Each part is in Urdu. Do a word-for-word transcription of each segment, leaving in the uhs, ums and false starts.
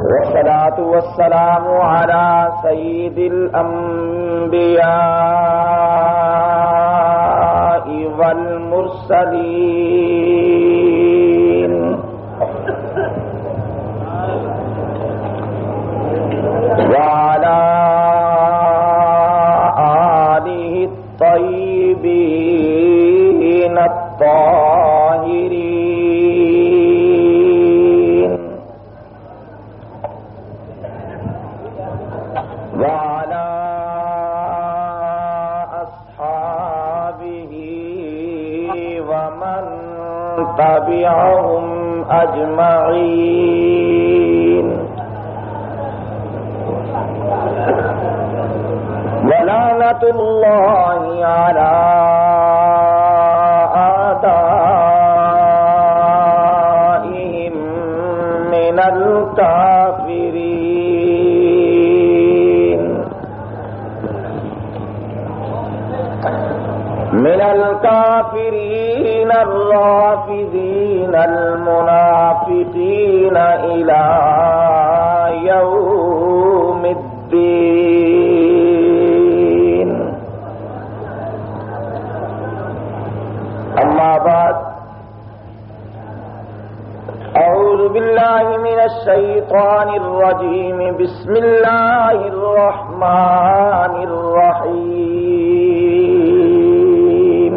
والصلاة والسلام على سيد الأنبياء والمرسلين وعلى آله الطيبين الطاهرين وعلى أصحابه ومن تبعهم أجمعين ولعنة الله على أعدائهم من الكافرين من الكافرين الرافضين المنافقين إلى يوم الدين. أما بعد، أعوذ بالله من الشيطان الرجيم. بسم الله الرحمن الرحيم.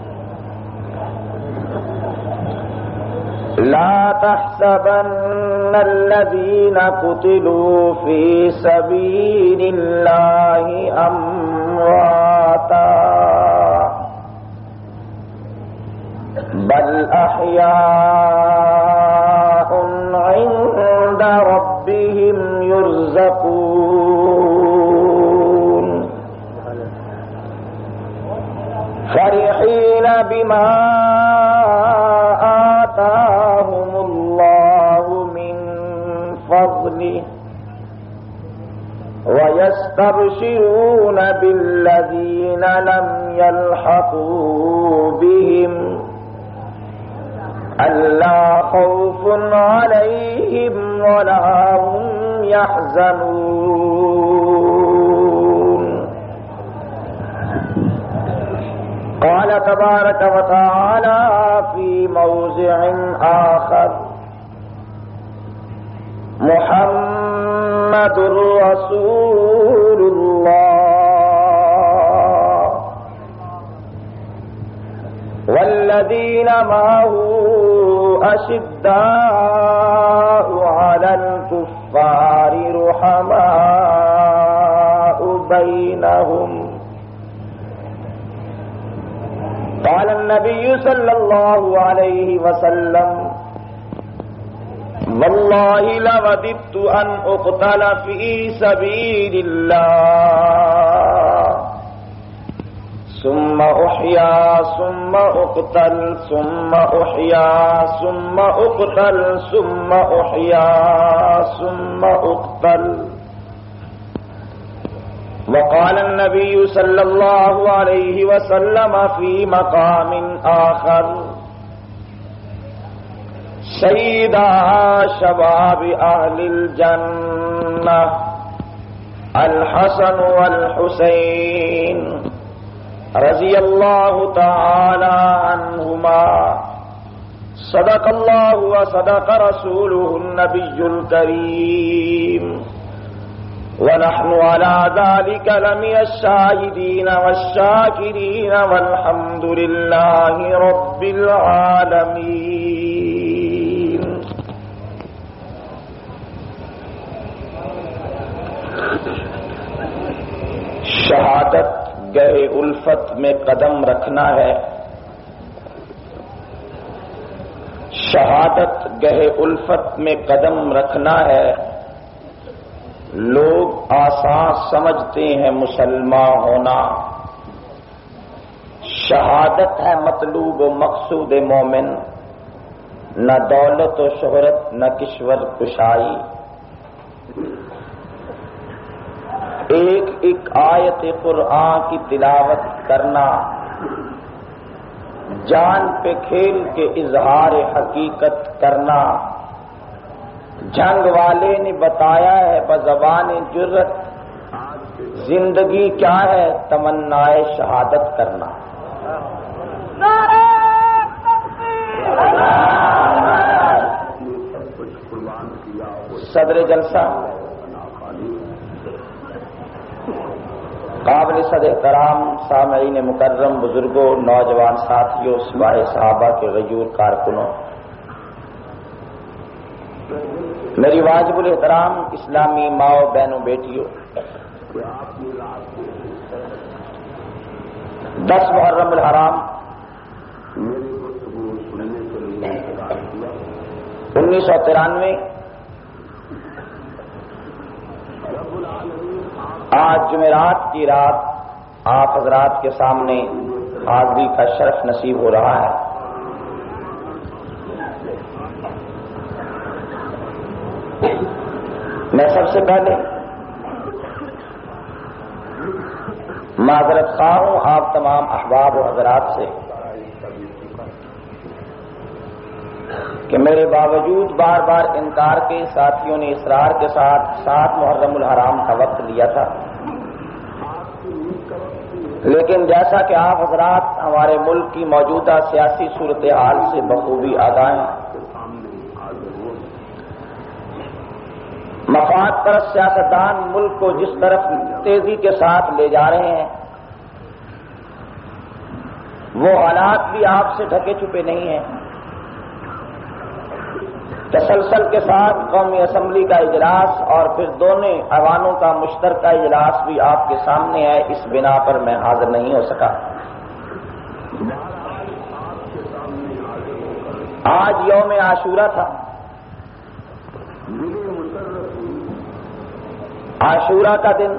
لا تحسبن الذين قتلوا في سبيل الله أمواتا بل أحياء عند ربهم يرزقون فرحين بما آتاهم الله من فضله ويستبشرون بالذين لم يلحقوا بهم ألا خوف عليهم ولا هم يحزنون. قال تبارك وتعالى في موضع آخر: محمد رسول الله والذين معه أشداء على الكفار رحماء بينهم. قال النبي صلى الله عليه وسلم: والله لوددت أن أقتل في سبيل الله ثم أحيا ثم أقتل ثم أحيا ثم أقتل ثم أحيا ثم أقتل. وقال النبي صلى الله عليه وسلم في مقام آخر: سيدا شباب أهل الجنة الحسن والحسين رضي الله تعالى عنهما. صدق الله وصدق رسوله النبي الكريم ونحن على ذلك لمن الشاهدين والشاكرين والحمد لله رب العالمين. شہادت گہے الفت میں قدم رکھنا ہے. شہادت گہے الفت میں قدم رکھنا ہے. لوگ آسان سمجھتے ہیں مسلمان ہونا. شہادت ہے مطلوب و مقصود مومن، نہ دولت و شہرت نہ کشور کشائی. ایک ایک آیت قرآن کی تلاوت کرنا، جان پہ کھیل کے اظہار حقیقت کرنا، جنگ والے نے بتایا ہے بزبان جرت، زندگی کیا ہے تمنائے شہادت کرنا۔ صدر جلسہ، قابل صد احترام سامعین مکرم، بزرگوں، نوجوان ساتھیوں، سپاہ صحابہ کے غیور کارکنوں، میری واجب الاحترام اسلامی ماؤں بہنوں بیٹیوں، دس محرم الحرام انیس سو ترانوے، آج جمعرات کی رات آپ حضرات کے سامنے حاضری کا شرف نصیب ہو رہا ہے۔ میں سب سے پہلے معذرت خواہ ہوں آپ تمام احباب و حضرات سے کہ میرے باوجود بار بار انکار کے ساتھیوں نے اصرار کے ساتھ سات محرم الحرام کا وقت لیا تھا، لیکن جیسا کہ آپ حضرات ہمارے ملک کی موجودہ سیاسی صورتحال سے بخوبی آگاہ ہیں، مفاد پرست سیاستدان ملک کو جس طرف تیزی کے ساتھ لے جا رہے ہیں وہ حالات بھی آپ سے ڈھکے چھپے نہیں ہیں۔ تسلسل کے ساتھ قومی اسمبلی کا اجلاس اور پھر دونوں ایوانوں کا مشترکہ اجلاس بھی آپ کے سامنے ہے، اس بنا پر میں حاضر نہیں ہو سکا۔ آج یوم عاشورہ تھا۔ عاشورہ کا دن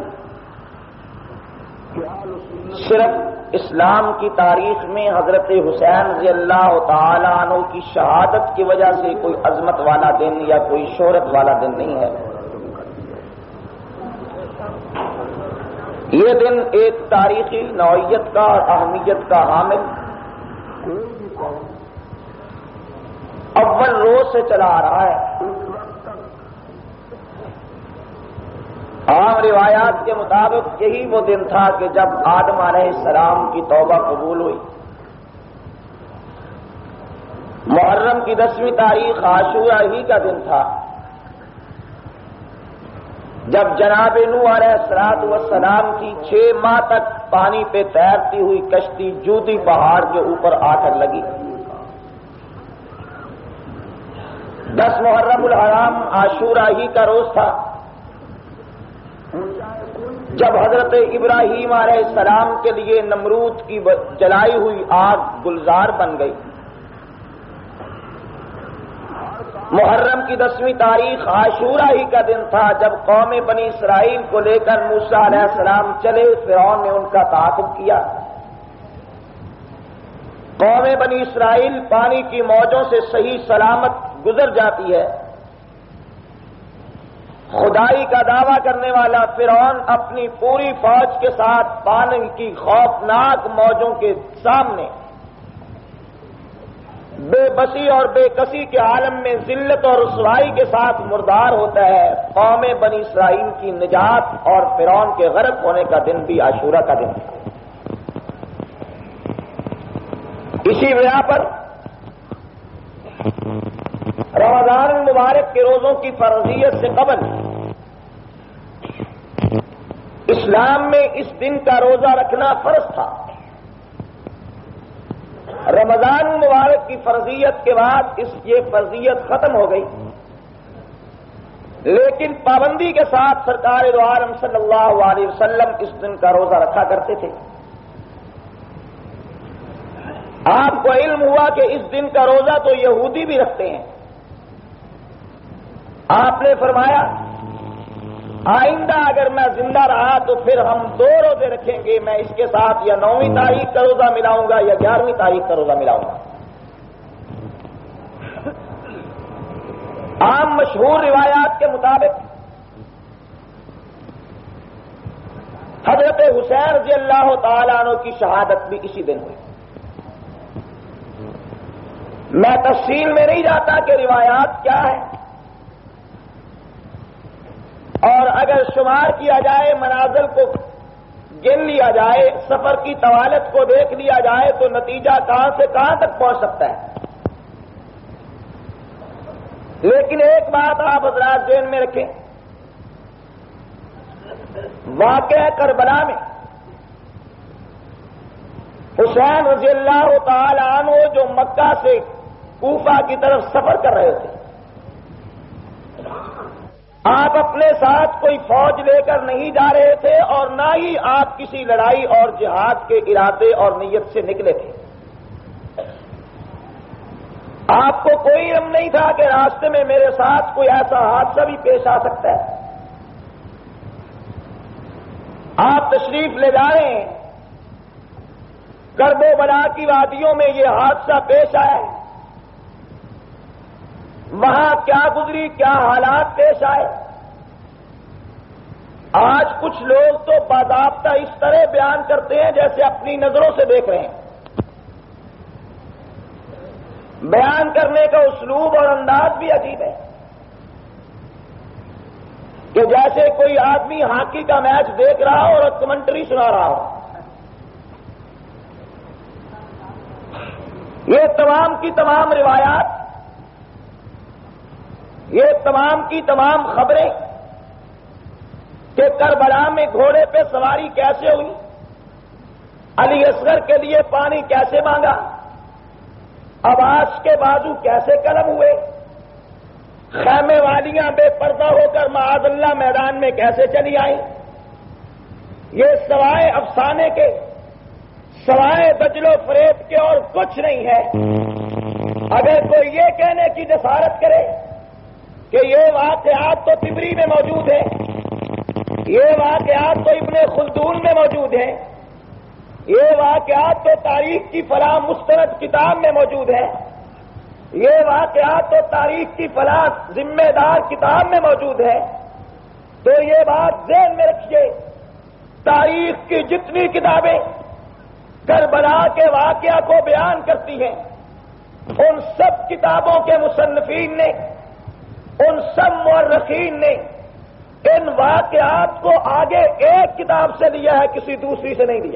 صرف اسلام کی تاریخ میں حضرت حسین رضی اللہ تعالی عنہ کی شہادت کی وجہ سے کوئی عظمت والا دن یا کوئی شہرت والا دن نہیں ہے، یہ دن ایک تاریخی نوعیت کا اور اہمیت کا حامل اول روز سے چلا آ رہا ہے۔ عام روایات کے مطابق یہی وہ دن تھا کہ جب آدم علیہ السلام کی توبہ قبول ہوئی۔ محرم کی دسویں تاریخ عاشورہ ہی کا دن تھا جب جناب نوح علیہ الصلوۃ والسلام کی چھ ماہ تک پانی پہ تیرتی ہوئی کشتی جودی پہاڑ کے اوپر آ کر لگی۔ دس محرم الحرام عاشورہ ہی کا روز تھا جب حضرت ابراہیم علیہ السلام کے لیے نمرود کی جلائی ہوئی آگ گلزار بن گئی۔ محرم کی دسویں تاریخ عاشورہ ہی کا دن تھا جب قوم بنی اسرائیل کو لے کر موسیٰ علیہ السلام چلے، فرعون نے ان کا تعاقب کیا۔ قوم بنی اسرائیل پانی کی موجوں سے صحیح سلامت گزر جاتی ہے۔ خدائی کا دعویٰ کرنے والا فرعون اپنی پوری فوج کے ساتھ پانی کی خوفناک موجوں کے سامنے بے بسی اور بے کسی کے عالم میں ذلت اور رسوائی کے ساتھ مردار ہوتا ہے۔ قوم بنی اسرائیل کی نجات اور فرعون کے غرق ہونے کا دن بھی عاشورہ کا دن تھا۔ اسی بنا پر رمضان المبارک کے روزوں کی فرضیت سے قبل اسلام میں اس دن کا روزہ رکھنا فرض تھا۔ رمضان المبارک کی فرضیت کے بعد اس یہ فرضیت ختم ہو گئی، لیکن پابندی کے ساتھ سرکار دو عالم صلی اللہ علیہ وسلم اس دن کا روزہ رکھا کرتے تھے۔ آپ کو علم ہوا کہ اس دن کا روزہ تو یہودی بھی رکھتے ہیں۔ آپ نے فرمایا آئندہ اگر میں زندہ رہا تو پھر ہم دو روزے رکھیں گے، میں اس کے ساتھ یا نویں تاریخ کا روزہ ملاؤں گا یا گیارہویں تاریخ کا روزہ ملاؤں گا۔ عام مشہور روایات کے مطابق حضرت حسین رضی اللہ تعالیٰ عنہ کی شہادت بھی اسی دن ہوئی۔ میں تفصیل میں نہیں جاتا کہ روایات کیا ہے، اگر شمار کیا جائے، منازل کو گن لیا جائے، سفر کی طوالت کو دیکھ لیا جائے تو نتیجہ کہاں سے کہاں تک پہنچ سکتا ہے۔ لیکن ایک بات آپ حضرات ذہن میں رکھیں، واقعہ کربلا میں حسین رضی اللہ تعالی عنہ جو مکہ سے کوفہ کی طرف سفر کر رہے تھے، آپ اپنے ساتھ کوئی فوج لے کر نہیں جا رہے تھے اور نہ ہی آپ کسی لڑائی اور جہاد کے ارادے اور نیت سے نکلے تھے۔ آپ کو کوئی علم نہیں تھا کہ راستے میں میرے ساتھ کوئی ایسا حادثہ بھی پیش آ سکتا ہے۔ آپ تشریف لے جا رہے ہیں، کرب و بلا کی وادیوں میں یہ حادثہ پیش آیا ہے، وہاں کیا گزری، کیا حالات پیش آئے۔ آج کچھ لوگ تو باضابطہ اس طرح بیان کرتے ہیں جیسے اپنی نظروں سے دیکھ رہے ہیں۔ بیان کرنے کا اسلوب اور انداز بھی عجیب ہے کہ جیسے کوئی آدمی ہاکی کا میچ دیکھ رہا ہو اور کمنٹری سنا رہا ہو۔ یہ تمام کی تمام روایات، یہ تمام کی تمام خبریں کہ کربلا میں گھوڑے پہ سواری کیسے ہوئی، علی اصغر کے لیے پانی کیسے مانگا، عباس کے بازو کیسے قلم ہوئے، خیمے والیاں بے پردہ ہو کر معاذ اللہ میدان میں کیسے چلی آئیں، یہ سوائے افسانے کے، سوائے دجل و فریب کے اور کچھ نہیں ہے۔ اگر کوئی یہ کہنے کی جسارت کرے کہ یہ واقعات تو طبری میں موجود ہیں، یہ واقعات تو ابن خلدون میں موجود ہیں، یہ واقعات تو تاریخ کی فلاں مستند کتاب میں موجود ہے، یہ واقعات تو تاریخ کی فلاں ذمہ دار کتاب میں موجود ہے، تو یہ بات ذہن میں رکھیے، تاریخ کی جتنی کتابیں کربلا کے واقعہ کو بیان کرتی ہیں، ان سب کتابوں کے مصنفین نے، ان سب مورخین نے ان واقعات کو آگے ایک کتاب سے لیا ہے، کسی دوسری سے نہیں لیا۔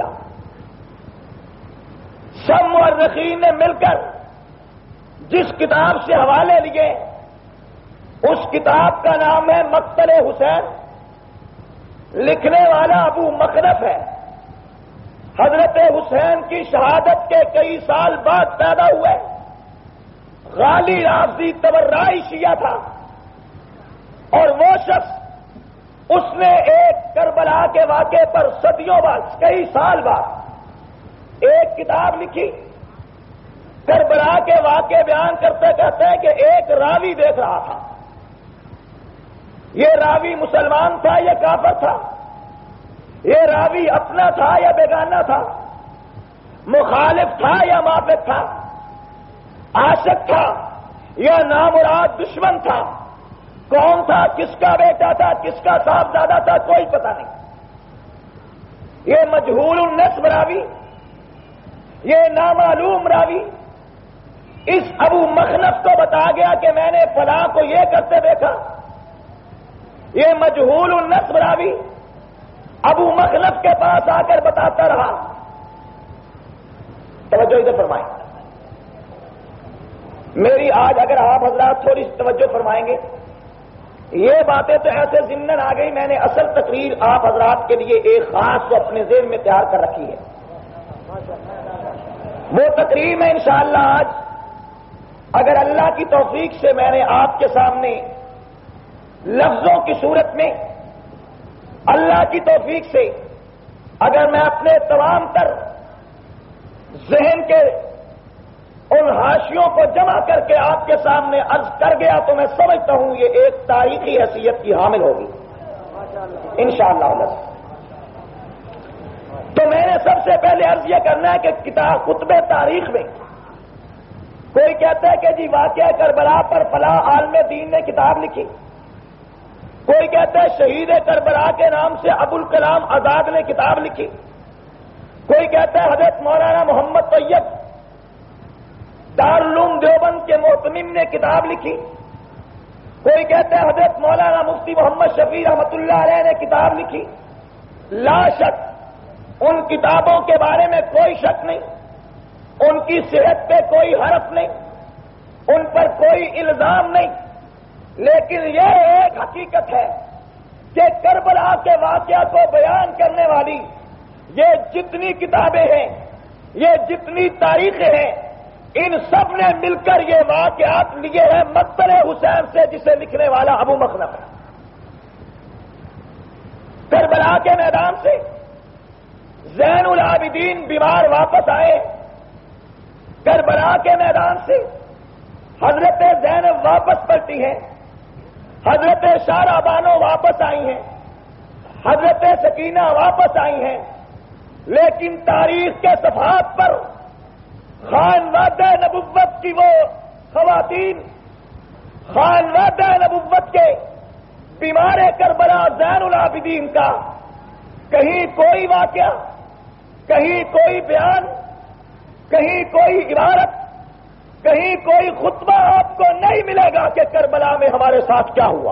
سب مورخین نے مل کر جس کتاب سے حوالے لیے اس کتاب کا نام ہے مقتل حسین، لکھنے والا ابو مخنف ہے، حضرت حسین کی شہادت کے کئی سال بعد پیدا ہوئے، غالی رافضی تبرعی شیعہ تھا، اور وہ شخص اس نے ایک کربلا کے واقعے پر صدیوں بعد، کئی سال بعد ایک کتاب لکھی، کربلا کے واقعے بیان کرتے کہتے ہیں کہ ایک راوی دیکھ رہا تھا، یہ راوی مسلمان تھا یا کافر تھا، یہ راوی اپنا تھا یا بیگانہ تھا، مخالف تھا یا موافق تھا، عاشق تھا یا نامراد دشمن تھا، کون تھا، کس کا بیٹا تھا، کس کا صاحبزادہ تھا، کوئی پتہ نہیں۔ یہ مجہول النسب راوی، یہ نامعلوم راوی اس ابو مخنف کو بتا گیا کہ میں نے فلاں کو یہ کرتے دیکھا۔ یہ مجہول النسب راوی ابو مخنف کے پاس آ کر بتاتا رہا۔ توجہ ادھر فرمائیں، میری آج اگر آپ حضرات تھوڑی سی توجہ فرمائیں گے، یہ باتیں تو ایسے ضمن آ گئی، میں نے اصل تقریر آپ حضرات کے لیے ایک خاص کو اپنے ذہن میں تیار کر رکھی ہے۔ وہ تقریر میں انشاءاللہ آج اگر اللہ کی توفیق سے میں نے آپ کے سامنے لفظوں کی صورت میں اللہ کی توفیق سے اگر میں اپنے تمام تر ذہن کے ان حاشیوں کو جمع کر کے آپ کے سامنے عرض کر گیا تو میں سمجھتا ہوں یہ ایک تاریخی حیثیت کی حامل ہوگی انشاءاللہ۔ تو میں نے سب سے پہلے عرض یہ کرنا ہے کہ کتاب کتب تاریخ میں کوئی کہتا ہے کہ جی واقعہ کربلا پر فلاں عالم دین نے کتاب لکھی، کوئی کہتا ہے شہید کربلا کے نام سے ابوالکلام آزاد نے کتاب لکھی، کوئی کہتا ہے حضرت مولانا محمد طیب دارالعلوم دیوبند کے محتمم نے کتاب لکھی، کوئی کہتے ہیں حضرت مولانا مفتی محمد شفیع رحمۃ اللہ علیہ نے کتاب لکھی، لا شک ان کتابوں کے بارے میں کوئی شک نہیں، ان کی صحت پہ کوئی حرف نہیں، ان پر کوئی الزام نہیں، لیکن یہ ایک حقیقت ہے کہ کربلا کے واقعہ کو بیان کرنے والی یہ جتنی کتابیں ہیں، یہ جتنی تاریخیں ہیں، ان سب نے مل کر یہ واقعات لیے ہیں مقتل حسین سے، جسے لکھنے والا ابو مخنف ہے۔ کربلا کے میدان سے زین العابدین بیمار واپس آئے، کربلا کے میدان سے حضرت زینب واپس پلٹی ہیں، حضرت شارع بانو واپس آئی ہیں، حضرت سکینہ واپس آئی ہیں، لیکن تاریخ کے صفحات پر خانوادہ نبوت کی وہ خواتین، خانوادہ نبوت کے بیمار کربلا زین العابدین کا کہیں کوئی واقعہ، کہیں کوئی بیان، کہیں کوئی عبارت، کہیں کوئی خطبہ آپ کو نہیں ملے گا کہ کربلا میں ہمارے ساتھ کیا ہوا۔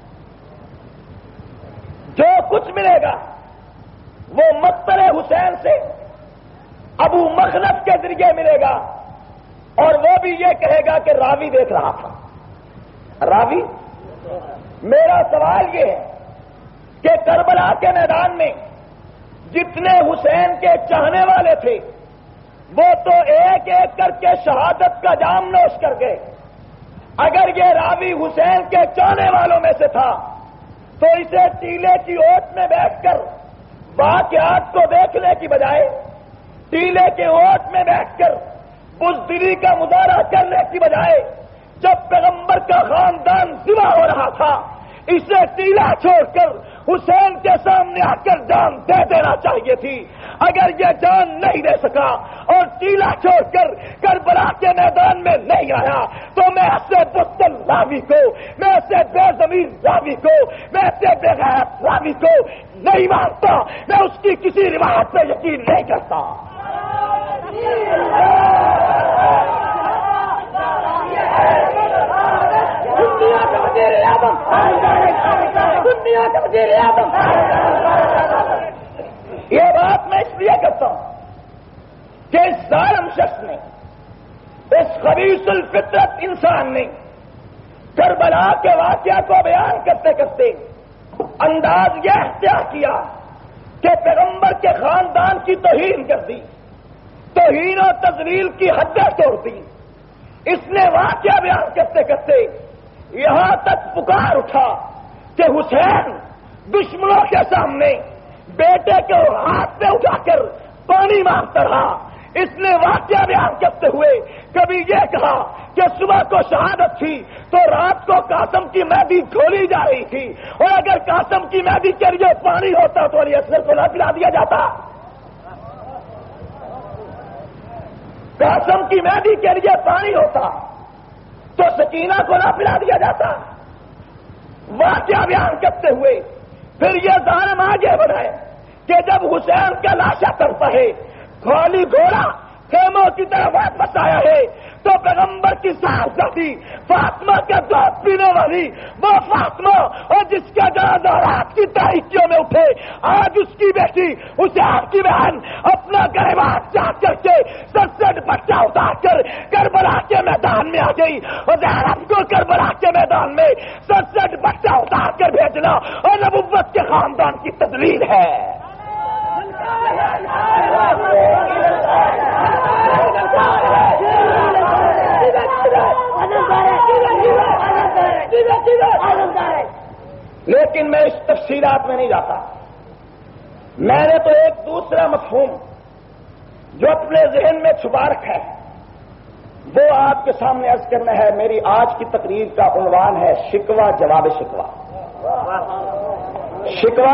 جو کچھ ملے گا وہ مقتل حسین سے ابو مخنف کے ذریعے ملے گا، اور وہ بھی یہ کہے گا کہ راوی دیکھ رہا تھا۔ راوی، میرا سوال یہ ہے کہ کربلا کے میدان میں جتنے حسین کے چاہنے والے تھے وہ تو ایک ایک کر کے شہادت کا جام نوش کر گئے۔ اگر یہ راوی حسین کے چاہنے والوں میں سے تھا تو اسے ٹیلے کی اوٹ میں بیٹھ کر واقعات کو دیکھنے کی بجائے ٹیلے کے اوٹ میں بیٹھ کر بزدلی کا مظاہرہ کرنے کی بجائے جب پیغمبر کا خاندان ذبح ہو رہا تھا اسے ٹیلا چھوڑ کر حسین کے سامنے آ کر جان دے دینا چاہیے تھی۔ اگر یہ جان نہیں دے سکا اور ٹیلا چھوڑ کر کربلا کے میدان میں نہیں آیا تو میں ایسے بزدل راوی کو، میں ایسے بے ضمیر راوی کو، میں ایسے بے غیرت راوی کو نہیں مانتا، میں اس کی کسی روایت پہ یقین نہیں کرتا۔ یہ بات میں اس لیے کرتا ہوں کہ اس ظالم شخص نے، اس خبیث الفطرت انسان نے کربلا کے واقعہ کو بیان کرتے کرتے انداز یہ اختیار کیا کہ پیغمبر کے خاندان کی توہین کر دی، توہین و تذلیل کی حدیں توڑ دی۔ اس نے واقعہ بیان کرتے کرتے یہاں تک پکار اٹھا کہ حسین دشمنوں کے سامنے بیٹے کو ہاتھ میں اٹھا کر پانی مانگتا رہا۔ اس نے واقعہ بیان کرتے ہوئے کبھی یہ کہا کہ صبح کو شہادت تھی تو رات کو قاسم کی مہدی کھولی جا رہی تھی، اور اگر قاسم کی مہدی کے لیے پانی ہوتا تو علی اصغر کو نہ پلا دیا جاتا، قاسم کی مہدی کے لیے پانی ہوتا تو سکینہ کو نہ پلا دیا جاتا۔ واقعہ بیان کرتے ہوئے پھر یہ ظالم آگے بڑھائے کہ جب حسین کا لاشا تڑپا ہے، خالی گھوڑا خیموں کی طرف واپس آیا ہے تو پیغمبر کی صاحبزادی فاطمہ کا دودھ پینے والی وہ فاطمہ اور جس کا جنازہ رات کی تاریکیوں میں اٹھے، آج اس کی بیٹی اسے آپ کی بہن اپنا گریبان چاک کر کے سر سے دوپٹہ اتار کر کربلا کے میدان میں آ گئی، اور زہرا کو کربلا کے میدان میں سر سے دوپٹہ اتار کر بھیجنا اور نبوت کے خاندان کی تدلیل ہے۔ لیکن میں اس تفصیلات میں نہیں جاتا، میں نے تو ایک دوسرا مفہوم جو اپنے ذہن میں چھپا رکھا ہے وہ آپ کے سامنے عرض کرنا ہے۔ میری آج کی تقریر کا عنوان ہے شکوہ جواب شکوہ۔ شکوہ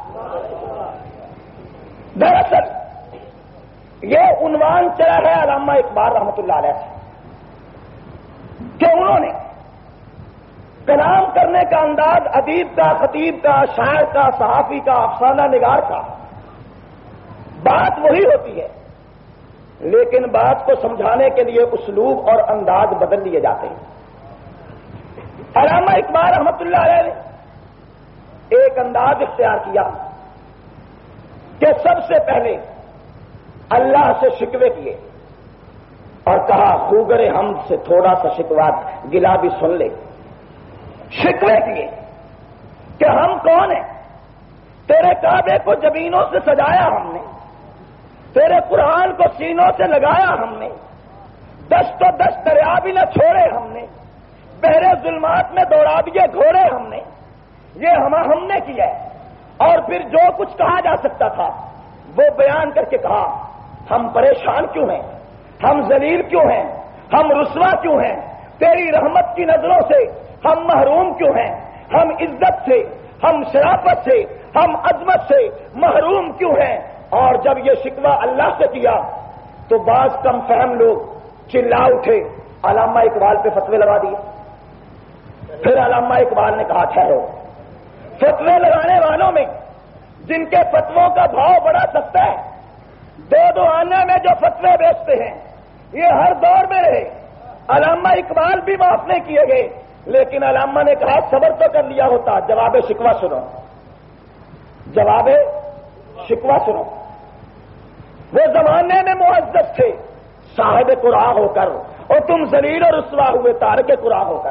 دراصل یہ عنوان چلا ہے علامہ اقبال رحمۃ اللہ علیہ سے کہ انہوں نے کلام کرنے کا انداز ادیب کا، خطیب کا، شاعر کا، صحافی کا، افسانہ نگار کا، بات وہی ہوتی ہے لیکن بات کو سمجھانے کے لیے اسلوب اور انداز بدل لیے جاتے ہیں۔ علامہ اقبال رحمۃ اللہ علیہ نے ایک انداز اختیار کیا کہ سب سے پہلے اللہ سے شکوے کیے اور کہا خوگر ہم سے تھوڑا سا شکوا گلا بھی سن لے. شکوے کیے کہ ہم کون ہیں؟ تیرے کعبے کو زمینوں سے سجایا ہم نے، تیرے قرآن کو سینوں سے لگایا ہم نے، دشت و دشت دریا بھی نہ چھوڑے ہم نے، بحر ظلمات میں دوڑا دیے گھوڑے ہم نے. یہ ہم ہم نے کیا ہے. اور پھر جو کچھ کہا جا سکتا تھا وہ بیان کر کے کہا ہم پریشان کیوں ہیں، ہم ذلیل کیوں ہیں، ہم رسوا کیوں ہیں، تیری رحمت کی نظروں سے ہم محروم کیوں ہیں، ہم عزت سے، ہم شرافت سے، ہم عظمت سے محروم کیوں ہیں. اور جب یہ شکوہ اللہ سے کیا تو بعض کم فہم لوگ چلا اٹھے، علامہ اقبال پہ فتوے لگا دیے. پھر علامہ اقبال نے کہا ٹھہرو، فتوے لگانے والوں میں جن کے فتووں کا بھاؤ بڑا سستا ہے، دو دو آنے میں جو فتوے بیچتے ہیں، یہ ہر دور میں رہے. علامہ اقبال بھی معاف نہیں کیے گئے، لیکن علامہ نے کہا صبر تو کر لیا ہوتا. جواب شکوہ سنو، جواب شکوہ سنو. وہ زمانے میں معزز تھے صاحب قرآن ہو کر، اور تم ذلیل اور رسوا ہوئے تارک قرآن ہو کر.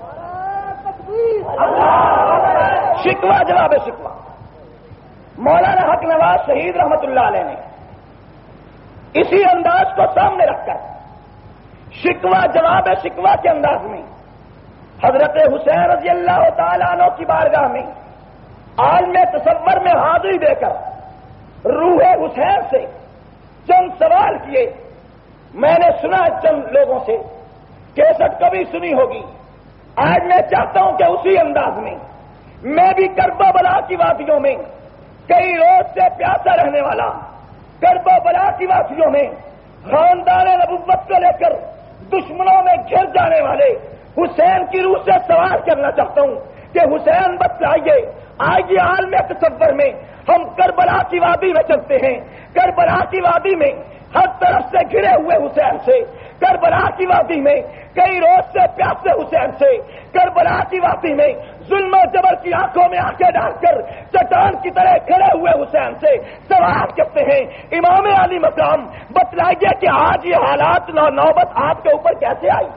شکوہ جواب شکوہ. مولانا حق نواز شہید رحمت اللہ علیہ نے اسی انداز کو سامنے رکھ کر شکوہ جواب شکوہ کے انداز میں حضرت حسین رضی اللہ تعالیٰ عنہ کی بارگاہ میں عالم تصور میں حاضری دے کر روح حسین سے چند سوال کیے. میں نے سنا چند لوگوں سے، کیسٹ کبھی سنی ہوگی. آج میں چاہتا ہوں کہ اسی انداز میں میں بھی کربا بلا کی وادیوں میں کئی روز سے پیاسا رہنے والا، کربا بلا کی وادیوں میں خاندان نبوت کو لے کر دشمنوں میں گھر جانے والے حسین کی روح سے سوال کرنا چاہتا ہوں کہ حسین بتلائیے، آئیے عالم تصور میں ہم کربلا کی وادی میں چلتے ہیں. کربلا کی وادی میں ہر طرف سے گھرے ہوئے حسین سے، کربلا کی وادی میں کئی روز سے پیاسے حسین سے، کربلا کی وادی میں ظلم و جبر کی آنکھوں میں آنکھیں ڈال کر چٹان کی طرح کھڑے ہوئے حسین سے سوال کرتے ہیں امام علی مقام بتلائیے کہ آج یہ حالات نوبت آپ کے اوپر کیسے آئی.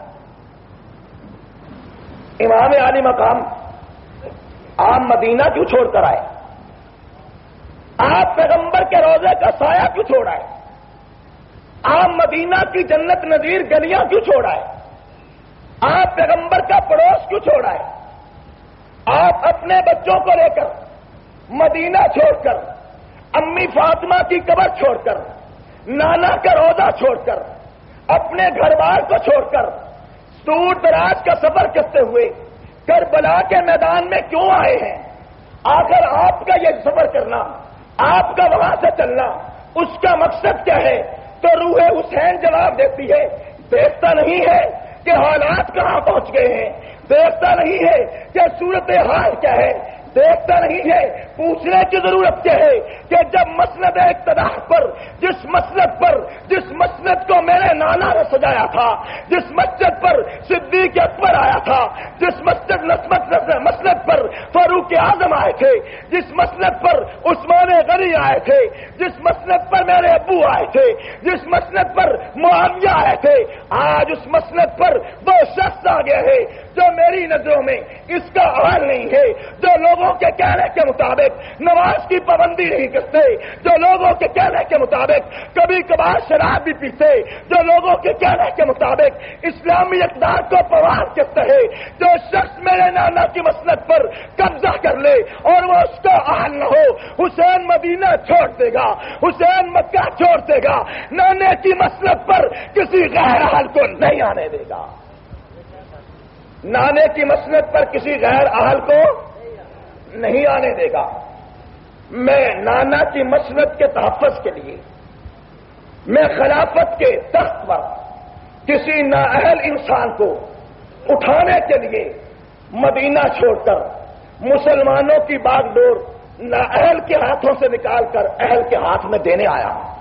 امام علی مقام آپ مدینہ کیوں چھوڑ کر آئے؟ آپ پیغمبر کے روزے کا سایہ کیوں چھوڑ آئے؟ آپ مدینہ کی جنت نظیر گلیاں کیوں چھوڑ آئے؟ آپ پیغمبر کا پڑوس کیوں چھوڑ آئے؟ آپ اپنے بچوں کو لے کر مدینہ چھوڑ کر، امی فاطمہ کی قبر چھوڑ کر، نانا کا روزہ چھوڑ کر، اپنے گھر بار کو چھوڑ کر دور دراز کا سفر کرتے ہوئے کربلا کے میدان میں کیوں آئے ہیں؟ آخر آپ کا یہ سفر کرنا، آپ کا وہاں سے چلنا، اس کا مقصد کیا ہے؟ تو روح حسین جواب دیتی ہے دیکھتا نہیں ہے کہ حالات کہاں پہنچ گئے ہیں، دیکھتا نہیں ہے کہ صورتحال کیا ہے، دیکھتا نہیں ہے. پوچھنے کی ضرورت کیا ہے کہ جب مسند اقتدار پر، جس مسند پر جس مسند کو میرے نانا نے سجایا تھا، جس مسجد پر صدیق اکبر آیا تھا، جس مسجد مسند پر فاروق اعظم آئے تھے، جس مسند پر عثمان غنی آئے تھے، جس مسند پر میرے ابو آئے تھے، جس مسند پر معاویہ آئے تھے، آج اس مسند پر وہ شخص آ گیا ہے جو میری نظروں میں اس کا حال نہیں ہے، جو لوگوں کے کہنے کے مطابق نماز کی پابندی نہیں کرتے، جو لوگوں کے کہنے کے مطابق کبھی کبھار شراب بھی پیتے، جو لوگوں کے کہنے کے مطابق اسلامی اقدار کو پروان کرتے ہیں. جو شخص میرے نانا کی مسند پر قبضہ کر لے اور وہ اس کا اہل نہ ہو، حسین مدینہ چھوڑ دے گا، حسین مکہ چھوڑ دے گا، نانے کی مسند پر کسی غیر اہل کو نہیں آنے دے گا. نانے کی مسند پر کسی غیر اہل کو نہیں آنے دے گا. میں نانا کی مسند کے تحفظ کے لیے، میں خلافت کے تخت پر کسی نااہل انسان کو اٹھانے کے لیے مدینہ چھوڑ کر مسلمانوں کی باغ ڈور نااہل کے ہاتھوں سے نکال کر اہل کے ہاتھ میں دینے آیا ہوں.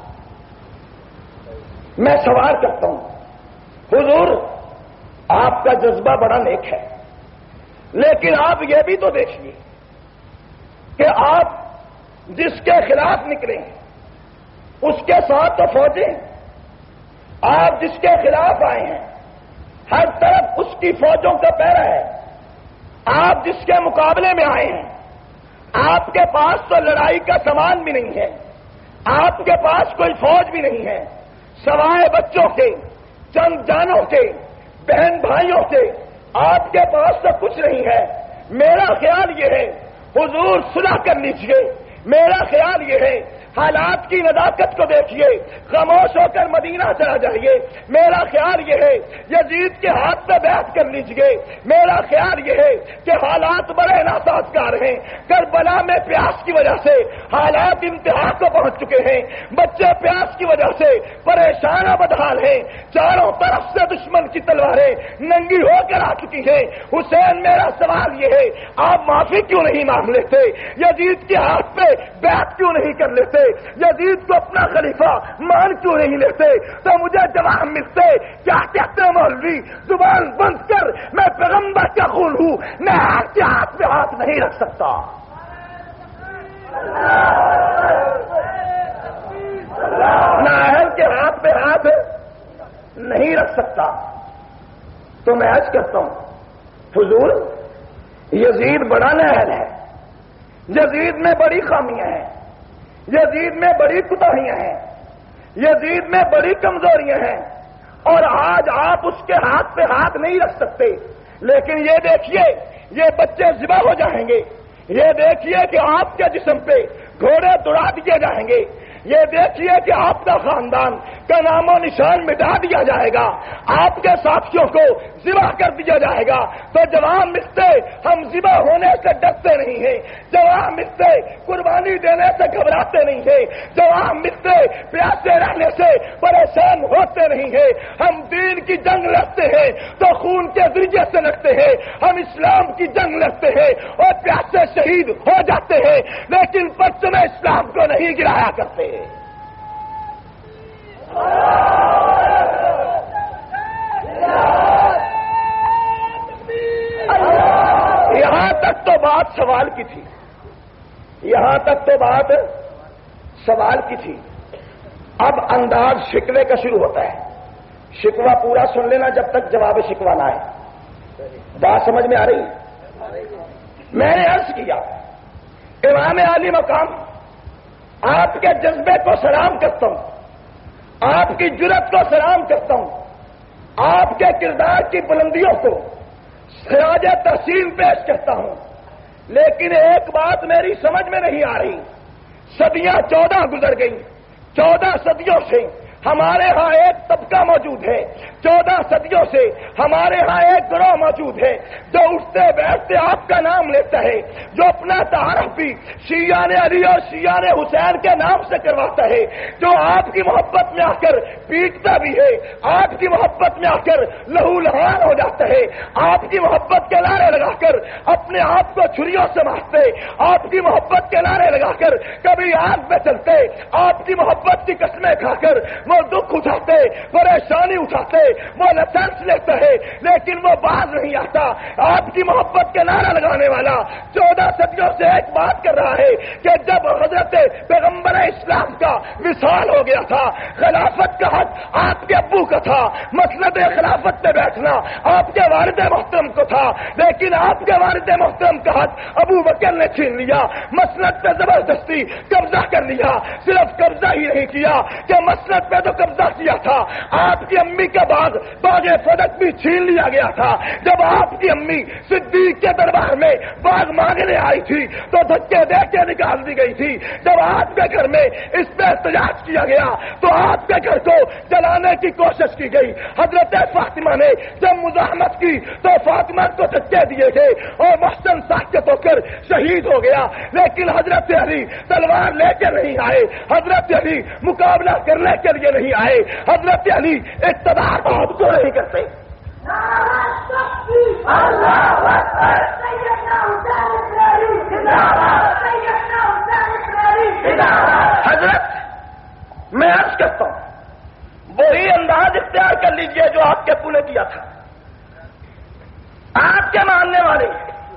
میں سوال کرتا ہوں حضور، آپ کا جذبہ بڑا نیک ہے، لیکن آپ یہ بھی تو دیکھیے کہ آپ جس کے خلاف نکلے اس کے ساتھ تو فوجیں، آپ جس کے خلاف آئے ہیں ہر طرف اس کی فوجوں کا پہرا ہے، آپ جس کے مقابلے میں آئے ہیں آپ کے پاس تو لڑائی کا سامان بھی نہیں ہے، آپ کے پاس کوئی فوج بھی نہیں ہے، سوائے بچوں کے، چند جانوں کے، بہن بھائیوں کے، آپ کے پاس تو کچھ نہیں ہے۔ میرا خیال یہ ہے حضور صلح کر لیجیے، میرا خیال یہ ہے حالات کی نزاکت کو دیکھیے، خاموش ہو کر مدینہ چلا جائیے۔ میرا خیال یہ ہے یزید کے ہاتھ پہ بیعت کر لیجیے۔ میرا خیال یہ ہے کہ حالات بڑے ناسازگار ہیں، کربلا میں پیاس کی وجہ سے حالات انتہا کو پہنچ چکے ہیں، بچے پیاس کی وجہ سے پریشان و بدحال ہیں، چاروں طرف سے دشمن کی تلواریں ننگی ہو کر آ چکی ہیں۔ حسین میرا سوال یہ ہے آپ معافی کیوں نہیں مانگ لیتے؟ یزید کے ہاتھ پہ بیعت کیوں نہیں کر لیتے؟ یزید کو اپنا خلیفہ مان کیوں نہیں لیتے؟ تو مجھے جواب ملتے کیا کہتے مولوی، زبان بند کر، میں پیغمبر کا خون ہوں، میں آپ کے ہاتھ پہ ہاتھ نہیں رکھ سکتا۔ نہ اہل کے ہاتھ پہ ہاتھ نہیں رکھ سکتا۔ تو میں عرض کرتا ہوں حضور یزید بڑا نااہل ہے، یزید میں بڑی خامیاں ہیں، یزید میں بڑی کوتاہیاں ہیں، یزید میں بڑی کمزوریاں ہیں، اور آج آپ اس کے ہاتھ پہ ہاتھ نہیں رکھ سکتے۔ لیکن یہ دیکھیے یہ بچے ذبح ہو جائیں گے، یہ دیکھیے کہ آپ کے جسم پہ گھوڑے دوڑا دیے جائیں گے، یہ دیکھیے کہ آپ کا خاندان کا نام و نشان مٹا دیا جائے گا، آپ کے ساتھیوں کو ذبح کر دیا جائے گا۔ تو جوان ملتے ہم ذبح ہونے سے ڈرتے نہیں ہیں، جوان ملتے قربانی دینے سے گھبراتے نہیں ہیں، جوان ملتے پیاسے رہنے سے پریشان ہوتے نہیں ہیں۔ ہم دین کی جنگ لڑتے ہیں تو خون کے ذریعے سے لڑتے ہیں، ہم اسلام کی جنگ لڑتے ہیں اور پیاسے شہید ہو جاتے ہیں، لیکن پرچم اسلام کو نہیں گرایا کرتے۔ یہاں تک تو بات سوال کی تھی، یہاں تک تو بات سوال کی تھی۔ اب انداز شکوے کا شروع ہوتا ہے۔ شکوہ پورا سن لینا جب تک جواب شکوہ نہ آئے۔ بات سمجھ میں آ رہی؟ میں نے عرض کیا امام عالی مقام آپ کے جذبے کو سلام کرتا ہوں، آپ کی جرأت کو سلام کرتا ہوں، آپ کے کردار کی بلندیوں کو خراج تحسین پیش کرتا ہوں، لیکن ایک بات میری سمجھ میں نہیں آ رہی۔ صدیاں چودہ گزر گئیں، چودہ صدیوں سے ہمارے ہاں ایک طبقہ موجود ہے، چودہ صدیوں سے ہمارے ہاں ایک گروہ موجود ہے جو اٹھتے بیٹھتے آپ کا نام لیتا ہے، جو اپنا تعارف بھی شیعان علی اور شیعان حسین کے نام سے کرواتا ہے، جو آپ کی محبت میں آ کر پیٹتا بھی ہے، آپ کی محبت میں آ کر لہو لہان ہو جاتا ہے، آپ کی محبت کے نعرے لگا کر اپنے آپ کو چھریوں سے مارتے، آپ کی محبت کے نعرے لگا کر کبھی آگ میں چلتے، آپ کی محبت کی قسمیں کھا کر وہ دکھ اٹھاتے، پریشانی اٹھاتے، وہ لائسنس لیتا ہے لیکن وہ باز نہیں آتا۔ آپ کی محبت کے نعرہ لگانے والا چودہ صدیوں سے ایک بات کر رہا ہے کہ جب حضرت پیغمبر اسلام کا وصال ہو گیا تھا، خلافت کا حق آپ کے ابو کا تھا، مسند خلافت پہ بیٹھنا آپ کے والد محترم کو تھا، لیکن آپ کے والد محترم کا حق ابو بکر نے چھین لیا، مسند پہ زبردستی قبضہ کر لیا۔ صرف قبضہ ہی نہیں کیا کہ مسند پہ تو قبضہ کیا تھا، آپ کی امی کا باغ باغ فدق بھی چھین لیا گیا تھا۔ جب آپ کی امی صدیق کے دربار میں باغ مانگنے آئی تھی تو دھکے دے کے نکال دی گئی تھی۔ جب آپ کے گھر میں اس پہ احتجاج کیا گیا تو آپ کے گھر کو جلانے کی کوشش کی گئی۔ حضرت فاطمہ نے جب مزاحمت کی تو فاطمہ کو دھکے دیے گئے اور محسن ساکت ہو کر شہید ہو گیا، لیکن حضرت علی تلوار لے کے نہیں آئے، حضرت علی مقابلہ کرنے کے لیے نہیں آئے، حضرت علی اقتدار بہت کو نہیں کرتے۔ حضرت میں عرض کرتا ہوں وہی انداز اختیار کر لیجئے جو آپ کے پو نے کیا تھا۔ آپ کے ماننے والے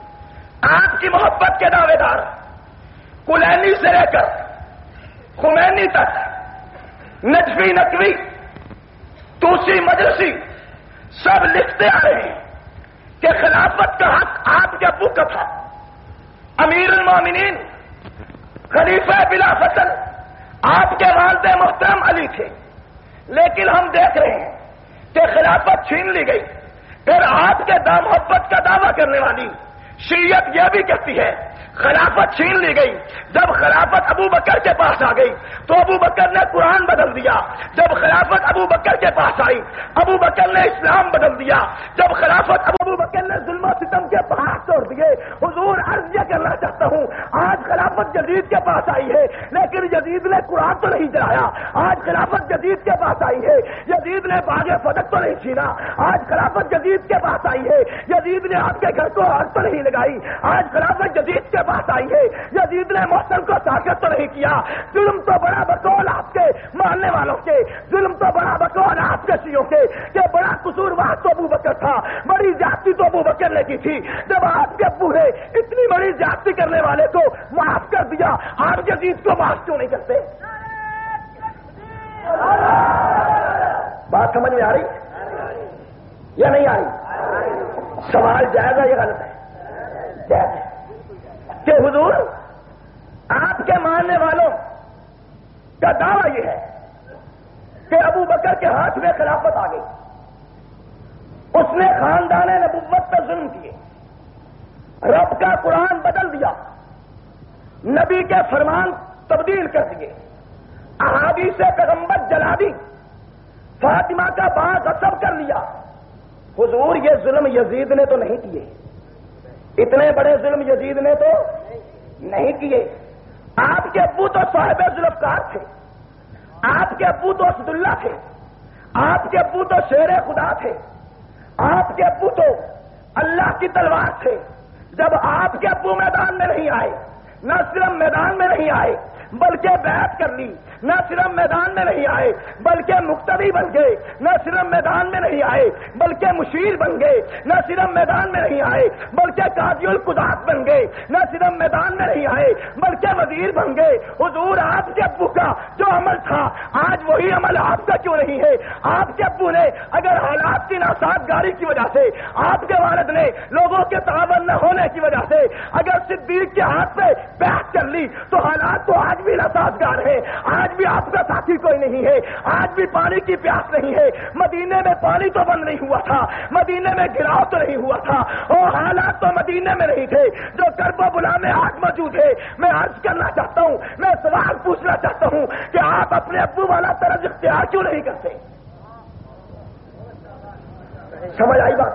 آپ کی محبت کے دعوے دار کلینی سے لے کر خمینی تک، نجفی نقوی توسی مجلسی سب لکھتے آ رہے ہیں کہ خلافت کا حق آپ کے ابو کا تھا، امیر المومنین خلیفہ بلا فصل آپ کے والد محترم علی تھے، لیکن ہم دیکھ رہے ہیں کہ خلافت چھین لی گئی۔ پھر آپ کے دا محبت کا دعویٰ کرنے والی شیعت یہ بھی کہتی ہے خلافت چھین لی گئی۔ جب خلافت ابو بکر کے پاس آ گئی تو ابو بکر نے قرآن بدل دیا، جب خلافت ابو بکر کے پاس آئی ابو بکر نے اسلام بدل دیا، جب خلافت ابو بکر نے ظلم و ستم کے پہاڑ توڑ دیے۔ حضور عرض یہ کرنا چاہتا ہوں، آج خلافت یزید کے پاس آئی ہے لیکن یزید نے قرآن تو نہیں جلایا، آج خلافت یزید کے پاس آئی ہے، یزید نے باغ فتح تو نہیں چھینا، آج خلافت یزید کے پاس آئی ہے، یزید نے آپ کے گھر کو آگ تو نہیں لگائی، آج خلافت یزید کے پاس آئی ہے، یزید نے محسن کو طاقت تو نہیں کیا۔ ظلم تو بڑا بقول آپ کے ماننے والوں کے، ظلم تو بڑا بقول آپ کے شیعوں کے کہ بڑا قصوروار تو ابو بکر تھا، بڑی زیادتی تو ابو بکر نے کی تھی۔ جب آپ کے ابو نے اتنی بڑی زیادتی کرنے والے کو معاف کر دیا، آپ یزید کو معاف کیوں نہیں کرتے؟ بات سمجھ میں آ رہی یا نہیں آ رہی؟ سوال جائز ہے یا غلط ہے؟ جائز ہے کہ حضور آپ کے ماننے والوں کا دعویٰ یہ ہے کہ ابو بکر کے ہاتھ میں خلافت آ گئی، اس نے خاندان نبوت پر ظلم کیے، رب کا قرآن بدل دیا، نبی کے فرمان تبدیل کر دیے، احادیث پیغمبر جلا دی، فاطمہ کا باغ غصب کر لیا۔ حضور یہ ظلم یزید نے تو نہیں کیے، اتنے بڑے ظلم یزید نے تو نہیں کیے۔ آپ کے ابو تو صاحب ذوالفقار تھے، آپ کے ابو تو اسد اللہ تھے، آپ کے ابو تو شیر خدا تھے، آپ کے ابو تو اللہ کی تلوار تھے۔ جب آپ کے ابو میدان میں نہیں آئے، نہ صرف میدان میں نہیں آئے بلکہ بیعت کر لی، نہ صرف میدان میں نہیں آئے بلکہ مقتدی بن گئے، نہ صرف میدان میں نہیں آئے بلکہ مشیر بن گئے، نہ صرف میدان میں نہیں آئے بلکہ قاضی القضات بن گئے، نہ صرف میدان میں نہیں آئے بلکہ وزیر بن گئے۔ حضور آپ کے ابو کا جو عمل تھا آج وہی عمل آپ کا کیوں نہیں ہے؟ آپ کے ابو نے اگر حالات کی ناسازگاری کی وجہ سے، آپ کے والد نے لوگوں کے تعاون نہ ہونے کی وجہ سے اگر صدیق کے ہاتھ پہ بیعت کر لی تو حالات تو آج بھی ناسازگار ہے، آج بھی آپ کا ساتھی کوئی نہیں ہے، آج بھی پانی کی پیاس نہیں ہے، مدینے میں پانی تو بند نہیں ہوا تھا، مدینے میں گراؤ تو نہیں ہوا تھا، اور حالات تو مدینے میں نہیں تھے جو کرب و بلا میں آج موجود ہے۔ میں عرض کرنا چاہتا ہوں، میں سوال پوچھنا چاہتا ہوں کہ آپ اپنے ابو والا طرز اختیار کیوں نہیں کرتے؟ سمجھ آئی بات؟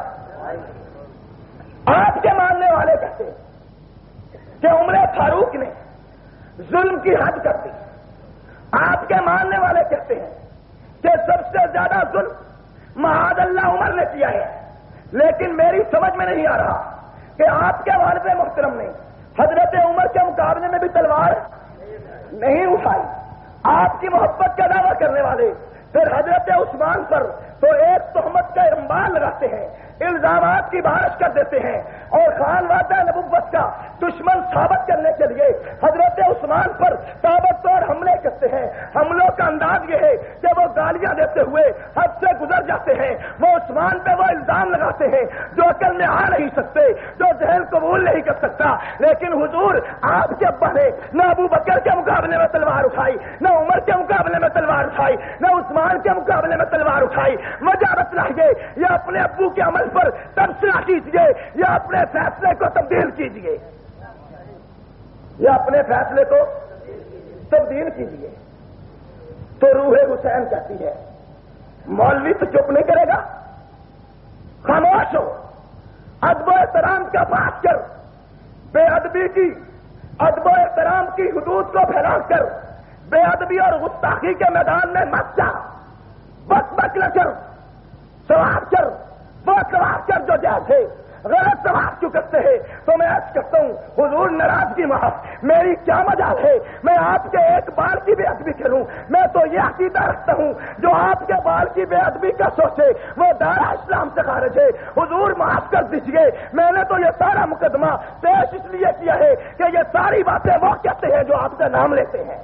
آپ کے ماننے والے کہتے ہیں کہ عمر فاروق نے ظلم کی حد کر دی، آپ کے ماننے والے کہتے ہیں کہ سب سے زیادہ ظلم معاذ اللہ عمر نے کیا ہے، لیکن میری سمجھ میں نہیں آ رہا کہ آپ کے والد محترم نے حضرت عمر کے مقابلے میں بھی تلوار نہیں اٹھائی۔ آپ کی محبت کا دعویٰ کرنے والے پھر حضرت عثمان پر تو ایک تہمت کا انبار لگاتے ہیں، الزامات کی بارش کر دیتے ہیں، اور خانوادہ نبوت کا دشمن ثابت کرنے کے لیے حضرت عثمان پر تابڑتوڑ حملے کرتے ہیں۔ حملوں کا انداز یہ ہے کہ وہ گالیاں دیتے ہوئے حد سے گزر جاتے ہیں، وہ عثمان پہ وہ الزام لگاتے ہیں جو عقل میں آ نہیں سکتے، جو ذہن قبول نہیں کر سکتا۔ لیکن حضور آپ کے ابا نے نہ ابو بکر کے مقابلے میں تلوار اٹھائی، نہ عمر کے مقابلے میں تلوار اٹھائی، نہ عثمان کے مقابلے میں تلوار اٹھائی۔ وجہ بتلائیے، یا اپنے ابو کے عمل پر تبصرہ کیجیے یا اپنے فیصلے کو تبدیل کیجیے، یا اپنے فیصلے کو تبدیل کیجیے۔ تو روح حسین کہتی ہے مولوی تو چپ نہیں کرے گا، خاموش ہو، ادب و احترام کا بات کر، بے ادبی کی ادب و احترام کی حدود کو پھیلا کر بے ادبی اور گستاخی کے میدان میں مت جا، بک بک نہ کر، سواب کر، وہ سواب کر جو جیسے غلط سوال کیوں کرتے ہیں؟ تو میں عرض کرتا ہوں حضور ناراضگی معاف، میری کیا مجال ہے میں آپ کے ایک بال کی بے ادبی کروں؟ میں تو یہ عقیدہ رکھتا ہوں جو آپ کے بال کی بے ادبی کا سوچے وہ دارا اسلام سے خارج ہے۔ حضور معاف کر دیجیے، میں نے تو یہ سارا مقدمہ پیش اس لیے کیا ہے کہ یہ ساری باتیں وہ کہتے ہیں جو آپ کا نام لیتے ہیں،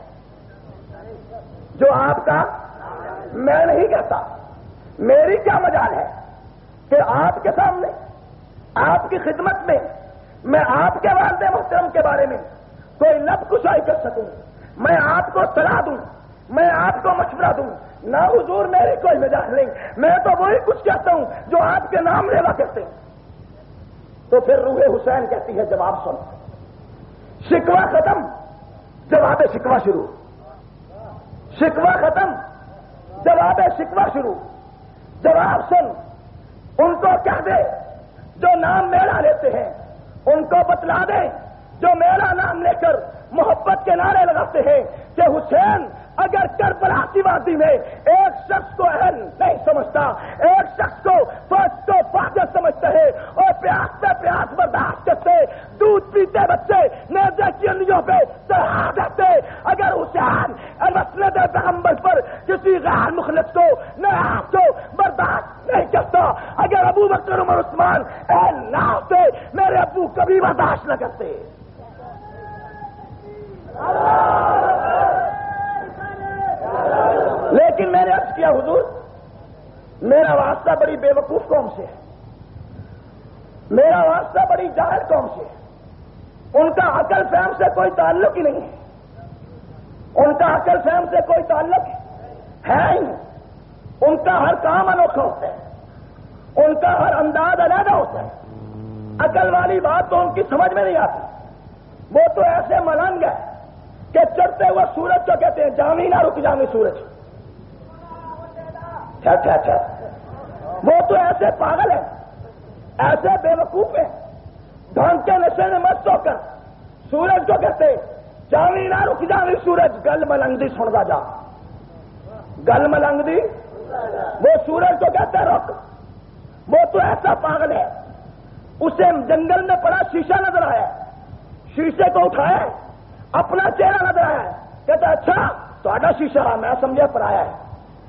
جو آپ کا میں نہیں کہتا۔ میری کیا مجال ہے کہ آپ کے سامنے آپ کی خدمت میں میں آپ کے والد محترم کے بارے میں کوئی لب کشائی کر سکوں، میں آپ کو صلاح دوں، میں آپ کو مشورہ دوں؟ نہ حضور، میری کوئی مجال نہیں، میں تو وہی کچھ کہتا ہوں جو آپ کے نام لیوا کرتے ہیں۔ تو پھر روح حسین کہتی ہے جواب سن، شکوہ ختم، جواب شکوہ شروع، شکوہ ختم، جواب شکوہ شروع۔ جواب سن، ان کو کہہ دے جو نام میرا لیتے ہیں، ان کو بتلا دے جو میرا نام لے کر محبت کے نعرے لگاتے ہیں کہ حسین اگر کربلا کی وادی میں ایک شخص کو اہل نہیں سمجھتا، ایک شخص کو فوج کو فاجر سمجھتا ہے اور پیاس سے پیاس برداشت کرتے دودھ پیتے بچے نیزے کی انگلیوں پہ چڑھا دیتے، اگر حسین مسند پیغمبر پر کسی غیر مخلص کو ناراض کو برداشت نہیں کرتا، اگر ابو بکر عمر عثمان اہل نہ ہوتے میرے ابو کبھی برداشت نہ کرتے۔ لیکن میں نے عرض کیا حضور میرا واسطہ بڑی بے وقوف قوم سے ہے، میرا واسطہ بڑی جاہل قوم سے ہے، ان کا عقل فہم سے کوئی تعلق ہی نہیں ہے، ان کا عقل فہم سے کوئی تعلق ہے ہی نہیں، ان کا ہر کام انوکھا ہوتا ہے، ان کا ہر انداز علیحدہ ہوتا ہے، عقل والی بات تو ان کی سمجھ میں نہیں آتی، وہ تو ایسے ملنگ ہے کہ چڑھتے ہوئے سورج کو کہتے ہیں جامی نہ رک جامی سورج، اچھا اچھا وہ تو ایسے پاگل ہیں، ایسے بے وقوف ہیں، ڈھنگ کے نشے میں مست ہو کر سورج کو کہتے جامی نہ رک جامی سورج، گل ملنگ دی سندا جا، گل ملنگ دی، وہ سورج کو کہتے رک، وہ تو ایسا پاگل ہے، اسے جنگل میں پڑا شیشہ نظر آیا، شیشے کو اٹھایا اپنا چہرہ نظر آیا، کہتا اچھا تھوڑا شیشہ میں سمجھا پر آیا ہے،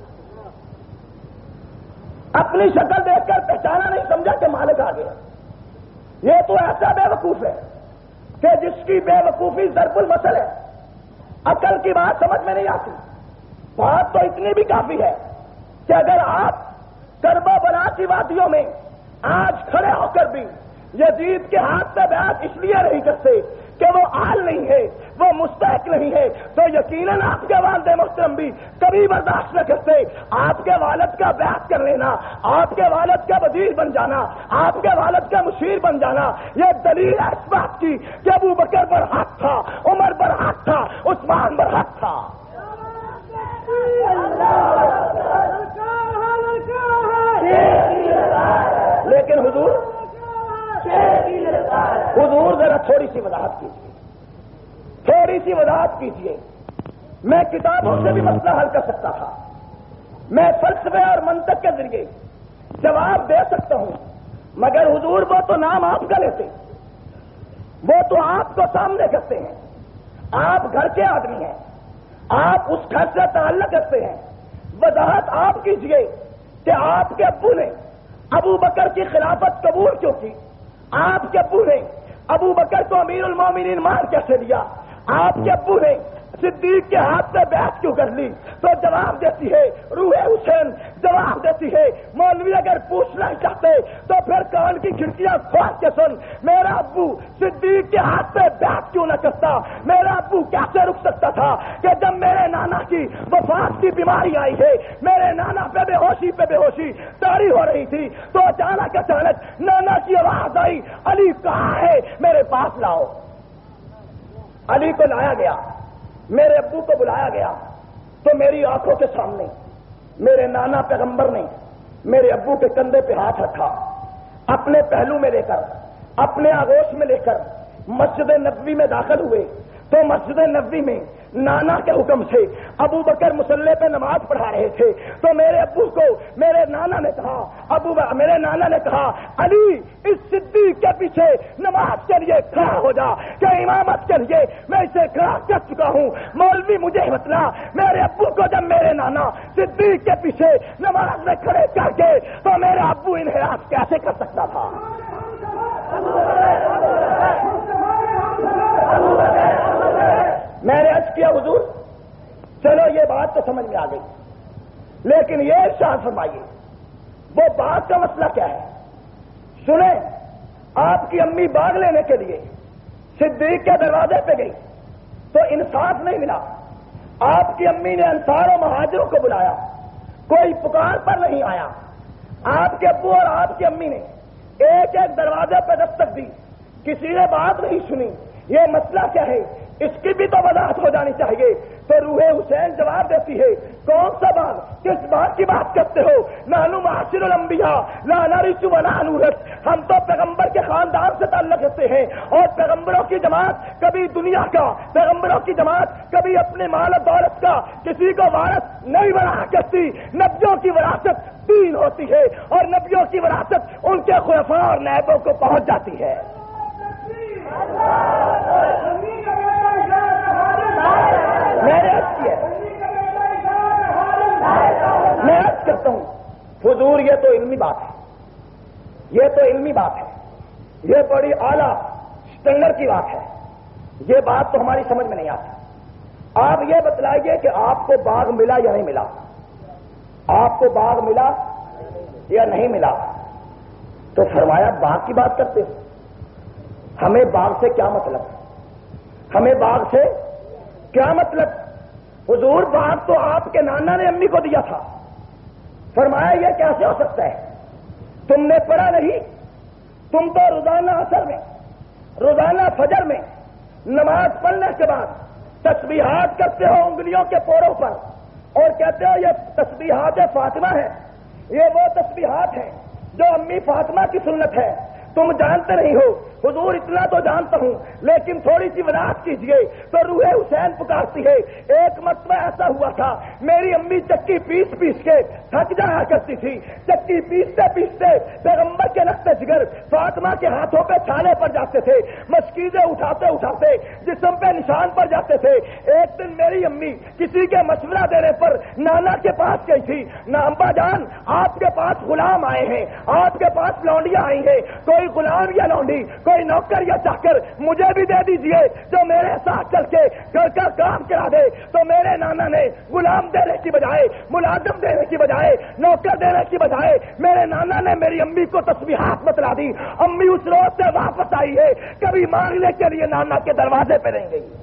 اپنی شکل دیکھ کر پہچانا نہیں سمجھا کہ مالک آ گیا۔ یہ تو ایسا بے وقوف ہے کہ جس کی بے وقوفی ضرب المثل ہے، عقل کی بات سمجھ میں نہیں آتی۔ بات تو اتنی بھی کافی ہے کہ اگر آپ کربلا بلا کی وادیوں میں آج کھڑے ہو کر بھی یزید کے ہاتھ سے بیعت اس لیے نہیں کرتے کہ وہ اہل نہیں ہے، وہ مستحق نہیں ہے، تو یقیناً آپ کے والد محترم بھی کبھی برداشت نہ کرتے۔ آپ کے والد کا بیعت کر لینا، آپ کے والد کا وزیر بن جانا، آپ کے والد کا مشیر بن جانا، یہ دلیل ہے اس بات کی کہ ابو بکر پر حق تھا، عمر پر حق تھا، عثمان پر حق تھا۔ لیکن حضور حضور ذرا تھوڑی سی وضاحت کیجیے، تھوڑی سی وضاحت کیجیے۔ میں کتابوں سے بھی مسئلہ حل کر سکتا تھا، میں فلسفے اور منطق کے ذریعے جواب دے سکتا ہوں، مگر حضور وہ تو نام آپ کا لیتے، وہ تو آپ کو سامنے کرتے ہیں، آپ گھر کے آدمی ہیں، آپ اس گھر سے تعلق رکھتے ہیں۔ وضاحت آپ کیجیے کہ آپ کے ابو نے ابو بکر کی خلافت قبول کیوں کی، آپ کے ابو نے ابو بکر کو امیر المومنین مان کیسے دیا، آپ کے ابو نے صدیق کے ہاتھ سے بیعت کیوں کر لی؟ تو جواب دیتی ہے روح حسین، جواب دیتی ہے مولوی اگر پوچھنا ہی چاہتے تو پھر کان کی کھڑکیاں کھول کے سن، میرا ابو صدیق کے ہاتھ سے بیعت کیوں نہ کرتا؟ میرا ابو کیسے رک سکتا تھا کہ جب میرے نانا کی وفات کی بیماری آئی ہے، میرے نانا پہ بے ہوشی پہ بے ہوشی طاری ہو رہی تھی، تو اچانک اچانک نانا کی آواز آئی علی کہاں ہے، میرے پاس لاؤ۔ علی کو لایا گیا، میرے ابو کو بلایا گیا، تو میری آنکھوں کے سامنے میرے نانا پیغمبر نے میرے ابو کے کندھے پہ ہاتھ رکھا، اپنے پہلو میں لے کر، اپنے آغوش میں لے کر مسجد نبوی میں داخل ہوئے، تو مسجد نبوی میں نانا کے حکم سے ابو بکر مصلی پہ نماز پڑھا رہے تھے تو میرے ابو کو میرے نانا نے کہا ابو میرے نانا نے کہا علی اس صدیق کے پیچھے نماز کے لیے کھڑا ہو جا کہ امامت کے لیے میں اسے کھڑا کر چکا ہوں. مولوی مجھے بتلا میرے ابو کو جب میرے نانا صدیق کے پیچھے نماز میں کھڑے کر کے تو میرا ابو انحراف کیسے کر سکتا تھا؟ میں نے عرض کیا حضور چلو یہ بات تو سمجھ میں آ گئی, لیکن یہ ارشاد فرمائیے وہ بات کا مسئلہ کیا ہے؟ سنیں, آپ کی امی باغ لینے کے لیے صدیق کے دروازے پہ گئی تو انصاف نہیں ملا. آپ کی امی نے انصار و مہاجروں کو بلایا, کوئی پکار پر نہیں آیا. آپ کے ابو اور آپ کی امی نے ایک ایک دروازے پہ دستک دی, کسی نے بات نہیں سنی. یہ مسئلہ کیا ہے اس کی بھی تو وضاحت ہو جانی چاہیے. تو روح حسین جواب دیتی ہے کون سا باغ, کس بات کی بات کرتے ہو؟ نانو معاشر الانبیاء لا نرث ولا نورث, ہم تو پیغمبر کے خاندان سے تعلق رکھتے ہیں اور پیغمبروں کی جماعت کبھی دنیا کا, پیغمبروں کی جماعت کبھی اپنے مال و دولت کا کسی کو وارث نہیں بنا کرتی. نبیوں کی وراثت دین ہوتی ہے اور نبیوں کی وراثت ان کے خلفاء اور نائبوں کو پہنچ جاتی ہے. میں عرض کرتا ہوں حضور یہ تو علمی بات ہے, یہ تو علمی بات ہے, یہ بڑی اعلیٰ اسٹینڈرڈ کی بات ہے. یہ بات تو ہماری سمجھ میں نہیں آتی. آپ یہ بتلائیے کہ آپ کو باغ ملا یا نہیں ملا, آپ کو باغ ملا یا نہیں ملا؟ تو فرمایا باغ کی بات کرتے ہو, ہمیں باغ سے کیا مطلب, ہمیں باغ سے کیا مطلب؟ حضور باغ تو آپ کے نانا نے امی کو دیا تھا. فرمایا یہ کیسے ہو سکتا ہے؟ تم نے پڑھا نہیں؟ تم تو روزانہ عصر میں, روزانہ فجر میں نماز پڑھنے کے بعد تسبیحات کرتے ہو انگلیوں کے پوروں پر اور کہتے ہو یہ تسبیحات فاطمہ ہے, یہ وہ تسبیحات ہیں جو امی فاطمہ کی سنت ہے. تم جانتے نہیں ہو. حضور اتنا تو جانتا ہوں لیکن تھوڑی سی وضاحت کیجیے. تو روح حسین پکارتی ہے ایک مرتبہ ایسا ہوا تھا میری امی چکی پیس پیس کے تھک جایا کرتی تھی. چکی پیستے پیستے پیغمبر کے رخت جگر فاطمہ کے ہاتھوں پہ چھالے پڑ جاتے تھے, مشکیزیں اٹھاتے اٹھاتے جسم پہ نشان پڑ جاتے تھے. ایک دن میری امی کسی کے مشورہ دینے پر نانا کے پاس گئی تھی. ابا جان آپ کے پاس غلام آئے ہیں, آپ کے پاس لونڈیاں آئی ہیں, کوئی غلام یا لونڈی, کوئی نوکر یا چاکر مجھے بھی دے دیجئے جو میرے ساتھ چل کے گھر کا کام کرا دے. تو میرے نانا نے غلام دینے کی بجائے, ملازم دینے کی بجائے, نوکر دینے کی بجائے میرے نانا نے میری امی کو تسبیحات بتلا دی. امی اس روز سے واپس آئی ہے, کبھی مانگنے کے لیے نانا کے دروازے پہ نہیں گئی.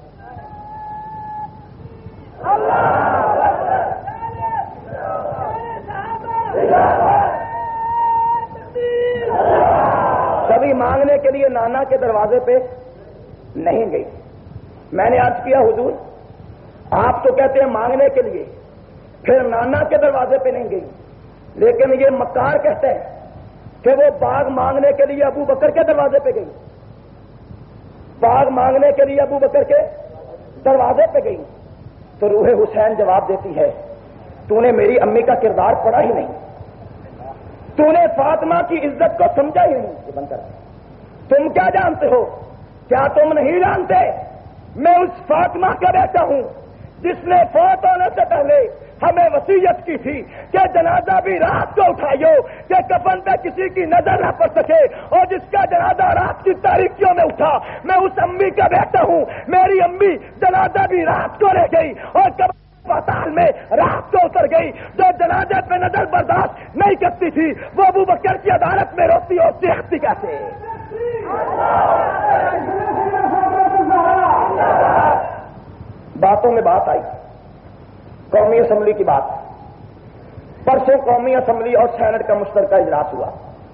کبھی مانگنے کے لیے نانا کے دروازے پہ نہیں گئی. میں نے عرض کیا حضور آپ تو کہتے ہیں مانگنے کے لیے, پھر نانا کے دروازے پہ نہیں گئی, لیکن یہ مکار کہتے ہیں کہ وہ باغ مانگنے کے لیے ابو بکر کے دروازے پہ گئی, باغ مانگنے کے لیے ابو بکر کے دروازے پہ گئی. تو روح حسین جواب دیتی ہے تو نے میری امی کا کردار پڑھا ہی نہیں, تو نے فاطمہ کی عزت کو سمجھا ہی نہیں. یہ بند کر, تم کیا جانتے ہو؟ کیا تم نہیں جانتے میں اس فاطمہ کا بیٹا ہوں جس نے فوت ہونے سے پہلے ہمیں وصیت کی تھی کہ جنازہ بھی رات کو اٹھائیو کہ کفن پہ کسی کی نظر نہ پڑ سکے, اور جس کا جنازہ رات کی تاریکیوں میں اٹھا میں اس امی کا بیٹا ہوں. میری امی جنازہ بھی رات کو رہ گئی اور کب اسپتال میں رات کو اتر گئی. جو جنازے پہ نظر برداشت نہیں کرتی تھی وہ ابو بکر کی عدالت میں روتی اور چیختی کیسے؟ باتوں میں بات آئی, قومی اسمبلی کی بات. پرسوں قومی اسمبلی اور سینٹ کا مشترکہ اجلاس ہوا.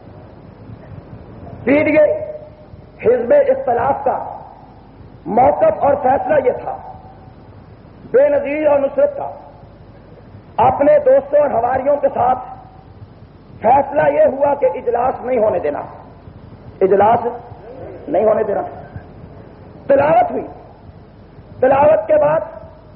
پی ڈی اے حزب اختلاف کا موقف اور فیصلہ یہ تھا, بے نظیر اور نصرت کا اپنے دوستوں اور ہواریوں کے ساتھ فیصلہ یہ ہوا کہ اجلاس نہیں ہونے دینا, اجلاس نہیں ہونے دینا. تلاوت ہوئی, تلاوت کے بعد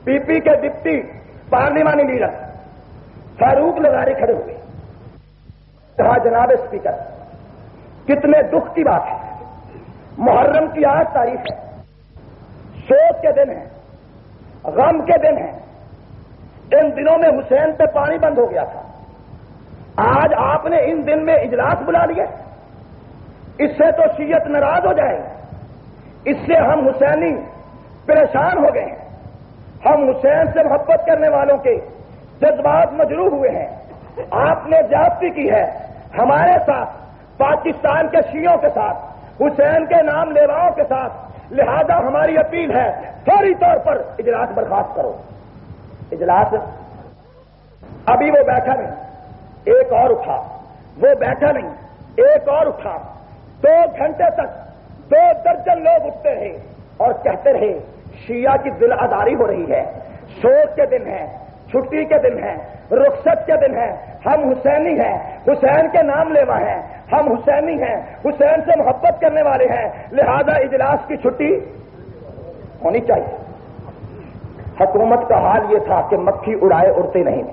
پی پی کے ڈپٹی پارلیمانی لیڈر فاروق لغاری کھڑے ہوئے، کہا جناب اسپیکر کتنے دکھ کی بات ہے، محرم کی آج تاریخ ہے، شوق کے دن ہے، غم کے دن ہے، ان دنوں میں حسین پہ پانی بند ہو گیا تھا، آج آپ نے ان دن میں اجلاس بلا لیا، اس سے تو شیعت ناراض ہو جائے گی، اس سے ہم حسینی پریشان ہو گئے ہیں، ہم حسین سے محبت کرنے والوں کے جذبات مجروح ہوئے ہیں، آپ نے زیادتی کی ہے ہمارے ساتھ، پاکستان کے شیعوں کے ساتھ، حسین کے نام لیواؤں کے ساتھ، لہذا ہماری اپیل ہے فوری طور پر اجلاس برخاست کرو۔ اجلاس ابھی وہ بیٹھا نہیں، ایک اور اٹھا، وہ بیٹھا نہیں، ایک اور اٹھا، دو گھنٹے تک دو درجن لوگ اٹھتے رہے اور کہتے رہے شیعہ کی دل آزاری ہو رہی ہے، شوق کے دن ہے، چھٹی کے دن ہے، رخصت کے دن ہے، ہم حسینی ہیں، حسین کے نام لیوا ہیں، ہم حسینی ہیں، حسین سے محبت کرنے والے ہیں، لہذا اجلاس کی چھٹی ہونی چاہیے۔ حکومت کا حال یہ تھا کہ مکھی اڑائے اڑتے نہیں،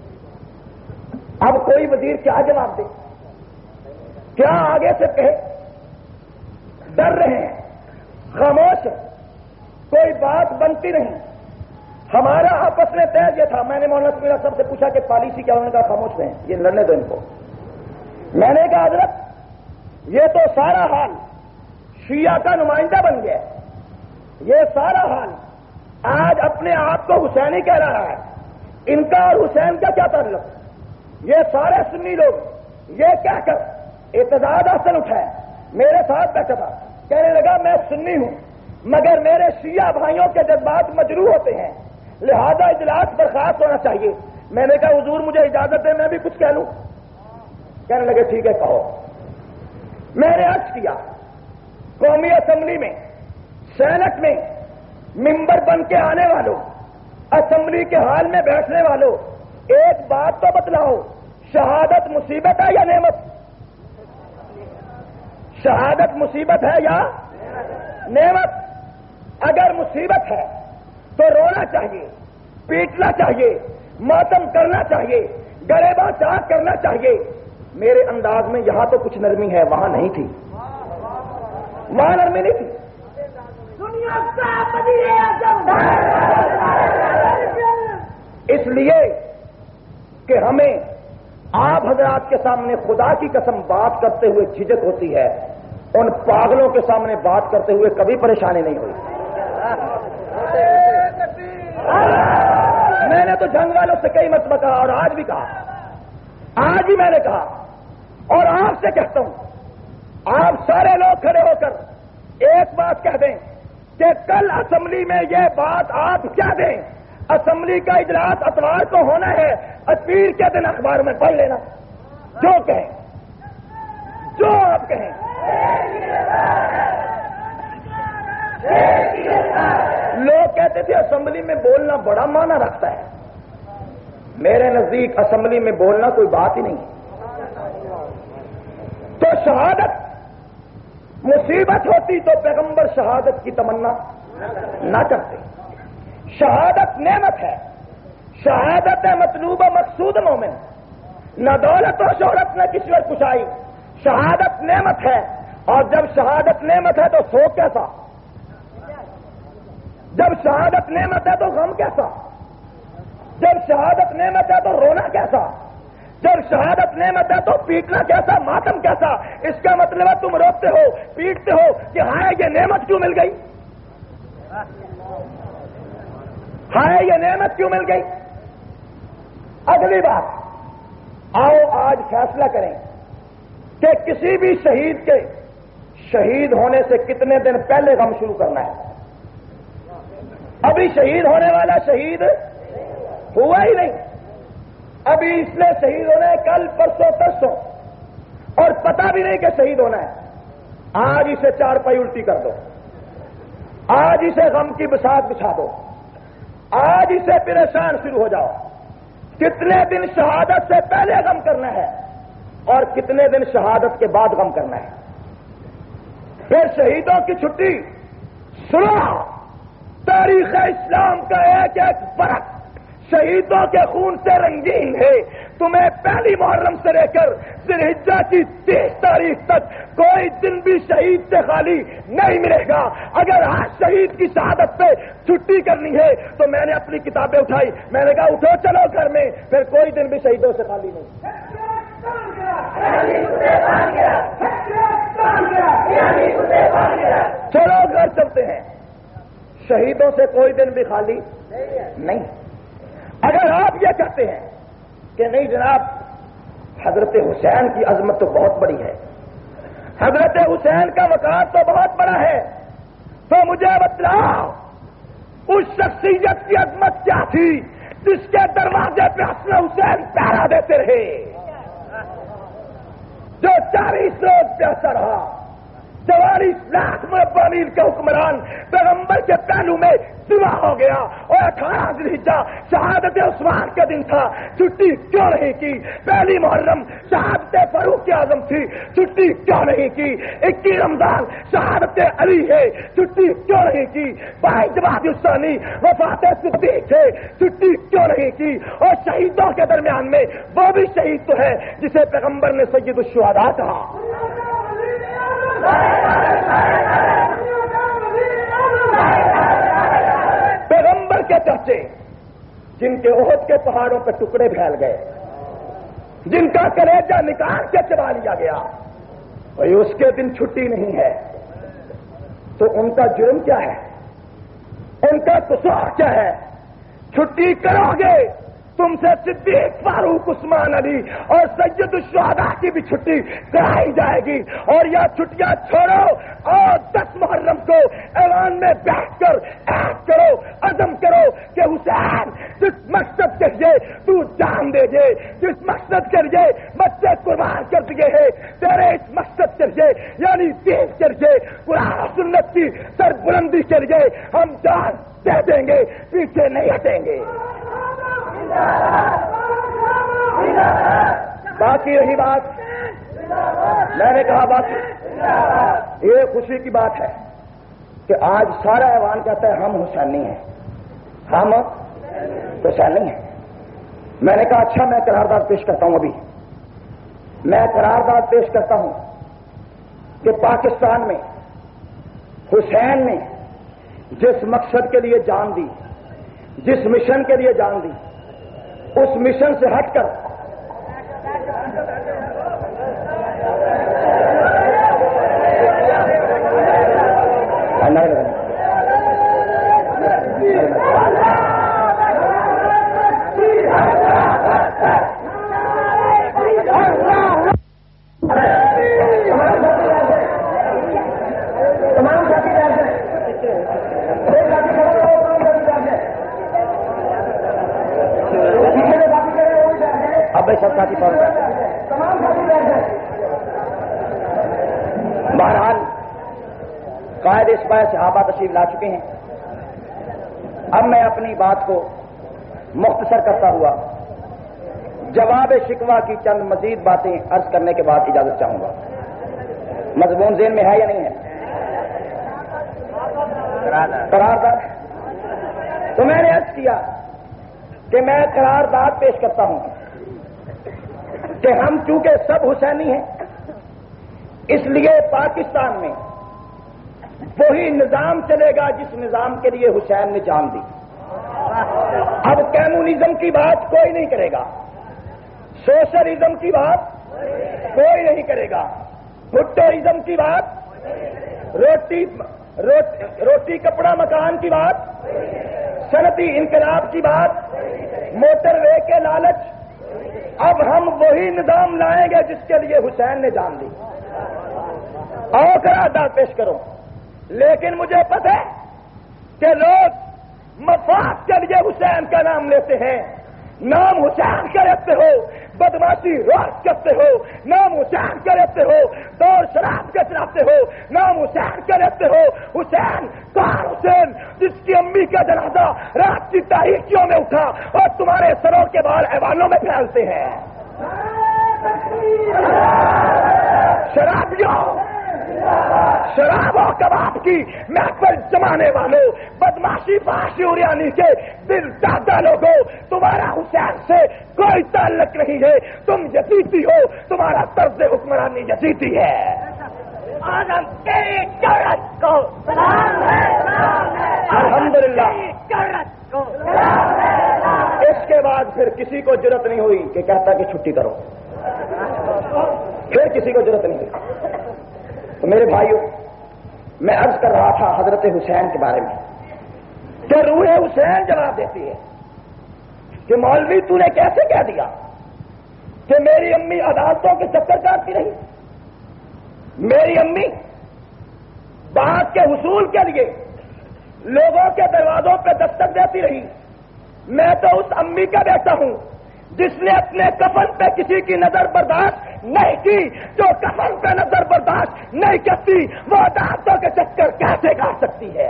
اب کوئی وزیر کیا جواب دے، کیا آگے سے کہے، ڈر رہے ہیں، خاموش ہے، کوئی بات بنتی نہیں۔ ہمارا آپس میں طے یہ تھا، میں نے مولانا سمیرہ صاحب سے پوچھا کہ پالیسی کیا، انہوں نے کہا خاموش رہیں، یہ لڑنے دو ان کو۔ میں نے کہا حضرت یہ تو سارا حال شیعہ کا نمائندہ بن گیا، یہ سارا حال آج اپنے آپ کو حسینی کہہ رہا ہے، ان کا اور حسین کا کیا تعلق؟ یہ سارے سنی لوگ یہ کہہ کر اعتداد حسن اٹھائے، میرے ساتھ بیٹھا تھا، کہنے لگا میں سنی ہوں مگر میرے شیعہ بھائیوں کے جذبات مجروح ہوتے ہیں، لہذا اجلاس برخاست ہونا چاہیے۔ میں نے کہا حضور مجھے اجازت ہے میں بھی کچھ کہہ لوں؟ کہنے لگے ٹھیک ہے کہو۔ میں نے عرض کیا قومی اسمبلی میں، سینٹ میں ممبر بن کے آنے والوں، اسمبلی کے حال میں بیٹھنے والوں، ایک بات تو بتلاؤ، شہادت مصیبت ہے یا نعمت؟ شہادت مصیبت ہے یا نعمت؟ اگر مصیبت ہے تو رونا چاہیے، پیٹنا چاہیے، ماتم کرنا چاہیے، گریباں چاک کرنا چاہیے۔ میرے انداز میں یہاں تو کچھ نرمی ہے، وہاں نہیں تھی، وہاں نرمی نہیں تھی۔ اس لیے کہ ہمیں آپ حضرات کے سامنے خدا کی قسم بات کرتے ہوئے جھجک ہوتی ہے، ان پاگلوں کے سامنے بات کرتے ہوئے کبھی پریشانی نہیں ہوئی۔ میں نے تو جنگ والوں سے کئی مرتبہ کہا اور آج بھی کہا، آج بھی میں نے کہا اور آپ سے کہتا ہوں، آپ سارے لوگ کھڑے ہو کر ایک بات کہہ دیں کہ کل اسمبلی میں یہ بات آپ کیا دیں، اسمبلی کا اجلاس اتوار کو ہونا ہے، پیر کے دن اخبار میں پڑھ لینا، جو کہیں جو آپ کہیں۔ لوگ کہتے تھے اسمبلی میں بولنا بڑا معنی رکھتا ہے، میرے نزدیک اسمبلی میں بولنا کوئی بات ہی نہیں۔ تو شہادت مصیبت ہوتی تو پیغمبر شہادت کی تمنا نہ کرتے، شہادت نعمت ہے، شہادت ہے مطلوب و مقصود مومن، نہ دولت و شہرت نہ کشور کشائی، شہادت نعمت ہے، اور جب شہادت نعمت ہے تو سوگ کیسا، جب شہادت نعمت ہے تو غم کیسا، جب شہادت نعمت ہے تو رونا کیسا، جب شہادت نعمت ہے تو پیٹنا کیسا، ماتم کیسا۔ اس کا مطلب ہے تم روتے ہو، پیٹتے ہو کہ ہائے یہ نعمت کیوں مل گئی، ہائے یہ نعمت کیوں مل گئی۔ اگلی بات، آؤ آج فیصلہ کریں کہ کسی بھی شہید کے شہید ہونے سے کتنے دن پہلے غم شروع کرنا ہے۔ ابھی شہید ہونے والا شہید ہوا ہی نہیں، ابھی اس نے شہید ہونا ہے کل پرسوں ترسوں، اور پتہ بھی نہیں کہ شہید ہونا ہے۔ آج اسے چار پائی الٹی کر دو، آج اسے غم کی بساط بچھا دو، آج اسے پریشان شروع ہو جاؤ۔ کتنے دن شہادت سے پہلے غم کرنا ہے اور کتنے دن شہادت کے بعد غم کرنا ہے۔ پھر شہیدوں کی چھٹی، صلح، تاریخ تاریخ اسلام کا ایک ایک برق شہیدوں کے خون سے رنگین ہے. تمہیں پہلی محرم سے لے کر ذوالحجہ کی تیس تاریخ تک کوئی دن بھی شہید سے خالی نہیں ملے گا. اگر آج شہید کی شہادت پہ چھٹی کرنی ہے تو میں نے اپنی کتابیں اٹھائی, میں نے کہا اٹھو چلو گھر میں, پھر کوئی دن بھی شہیدوں سے خالی نہیں. چلو گھر چلتے ہیں, شہیدوں سے کوئی دن بھی خالی نہیں. اگر آپ یہ کہتے ہیں کہ نہیں جناب حضرت حسین کی عظمت تو بہت بڑی ہے, حضرت حسین کا مقام تو بہت بڑا ہے, تو مجھے بتلاؤ اس شخصیت کی عظمت کیا تھی جس کے دروازے پہ حسن حسین پہرا دیتے رہے, جو چالیس روز پیاسا رہا, چوالیس لاکھ مربع میل کا حکمران پیغمبر کے پہلو میں سوا ہو گیا, اور اٹھارہ ذوالحجہ شہادت عثمان کا دن تھا, چھٹی کیوں نہیں کی؟ پہلی محرم شہادت فاروق اعظم تھی, چھٹی کیوں نہیں کی؟ اکیس رمضان شہادت علی ہے, چھٹی کیوں نہیں کی؟ بائیس جمادی الثانی وفات صدیق ہے, چھٹی کیوں نہیں کی؟ اور شہیدوں کے درمیان میں وہ بھی شہید تو ہے جسے پیغمبر نے سید الشہداء کہا. پیغمبر کے چرچے جن کے احد کے پہاڑوں پہ ٹکڑے پھیل گئے, جن کا کلیجہ نکال کے چبا لیا گیا, بھائی اس کے دن چھٹی نہیں ہے تو ان کا جرم کیا ہے, ان کا قصور کیا ہے؟ چھٹی کرو گے تم سے صدیق فاروق عثمان علی اور سید الشہداء کی بھی چھٹی کرائی جائے گی. اور یہ چھٹیاں چھوڑو اور دس محرم کو ایوان میں بیٹھ کر عہد کرو, عزم کرو کہ حسین جس مقصد کے لیے تو جان دے دے, جس مقصد کے لیے بچے قربان کر دیے ہیں, تیرے اس مقصد کے لیے یعنی دین کے لیے قرآن و سنت کی سربلندی کے لیے ہم جان دے دیں گے, پیچھے نہیں ہٹیں گے. باقی رہی بات, میں نے کہا باقی یہ خوشی کی بات ہے کہ آج سارا ایوان کہتا ہے ہم حسینی ہیں, ہم حسینی ہیں. میں نے کہا اچھا میں قرارداد پیش کرتا ہوں, ابھی میں قرارداد پیش کرتا ہوں کہ پاکستان میں حسین نے جس مقصد کے لیے جان دی, جس مشن کے لیے جان دی, اس مشن سے ہٹ کر بہرحال قائد اسبائے صحابہ تشریف لا چکے ہیں. اب میں اپنی بات کو مختصر کرتا ہوا جواب شکوہ کی چند مزید باتیں عرض کرنے کے بعد اجازت چاہوں گا. مضمون ذہن میں ہے یا نہیں ہے؟ قرارداد. تو میں نے عرض کیا کہ میں قرارداد پیش کرتا ہوں کہ ہم چونکہ سب حسینی ہیں, اس لیے پاکستان میں وہی نظام چلے گا جس نظام کے لیے حسین نے جان دی. اب کمیونزم کی بات کوئی نہیں کرے گا, سوشلزم کی بات کوئی نہیں کرے گا, بھٹوازم کی بات, روٹی روٹی کپڑا مکان کی بات, صنعتی انقلاب کی بات, موٹر وے کے لالچ. اب ہم وہی نظام لائیں گے جس کے لیے حسین نے جان دی. اور قرارداد پیش کرو, لیکن مجھے پتہ ہے کہ لوگ مفاد کے لیے حسین کا نام لیتے ہیں. نام حسین کا لیتے ہو بدماشی روز کرتے ہو, نام حسین کا لیتے ہو دور شراب کے چلاتے ہو, نام حسین کا لیتے ہو. حسین کہاں حسین جس کی امی کا جنازہ رات کی تاریکیوں میں اٹھا اور تمہارے سروں کے بال ایوانوں میں پھیلتے ہیں. شرابیوں شراب و کباب کی محفل جمانے والوں، بدماشی فحاشی اریانی کے دل دادا لوگوں، تمہارا حسین سے کوئی تعلق نہیں ہے، تم یزیدی ہو، تمہارا طرز حکمرانی یزیدی ہے۔ آدم تیری جرأت کو سلام ہے، الحمدللہ جرأت کو اس کے بعد پھر کسی کو جرأت نہیں ہوئی کہ کہتا کہ چھٹی کرو، پھر کسی کو جرأت نہیں ہوئی۔ تو میرے بھائیوں، میں عرض کر رہا تھا حضرت حسین کے بارے میں کہ روح حسین جواب دیتی ہے کہ مولوی تو نے کیسے کہہ دیا کہ میری امی عدالتوں کے چکر کاٹتی رہی، میری امی بات کے حصول کے لیے لوگوں کے دروازوں پہ دستک دیتی رہی، میں تو اس امی کا بیٹا ہوں جس نے اپنے کفن پہ کسی کی نظر برداشت نہیں کی، جو کفن پہ نظر برداشت نہیں کرتی وہ عدالتوں کے چکر کیسے کاٹ سکتی ہے؟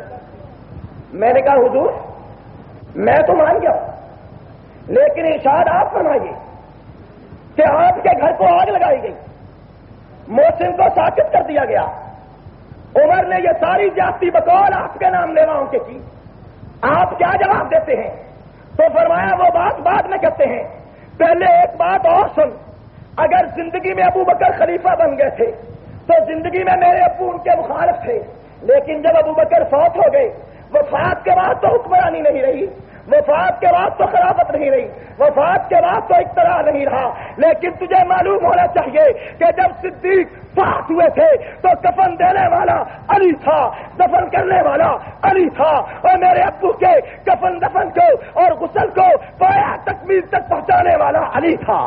میں نے کہا حضور میں تو مان گیا ہوں، لیکن ارشاد آپ فرمائیے کہ آپ کے گھر کو آگ لگائی گئی، محسن کو ساکت کر دیا گیا، عمر نے یہ ساری جاتی بقول آپ کے نام لیواؤں کے کی، آپ کیا جواب دیتے ہیں؟ تو فرمایا وہ بات بعد میں کہتے ہیں، پہلے ایک بات اور سن، اگر زندگی میں ابو بکر خلیفہ بن گئے تھے تو زندگی میں میرے ابو ان کے مخالف تھے، لیکن جب ابو بکر فوت ہو گئے، وفات کے بعد تو حکمرانی نہیں رہی، وفات کے بعد تو خلافت نہیں رہی، وفات کے بعد تو اقتدار نہیں رہا، لیکن تجھے معلوم ہونا چاہیے کہ جب صدیق فوت ہوئے تھے تو کفن دینے والا علی تھا، دفن کرنے والا علی تھا، اور میرے ابو کے کفن دفن کو اور غسل کو پایا تکمیل تک پہنچانے والا علی تھا۔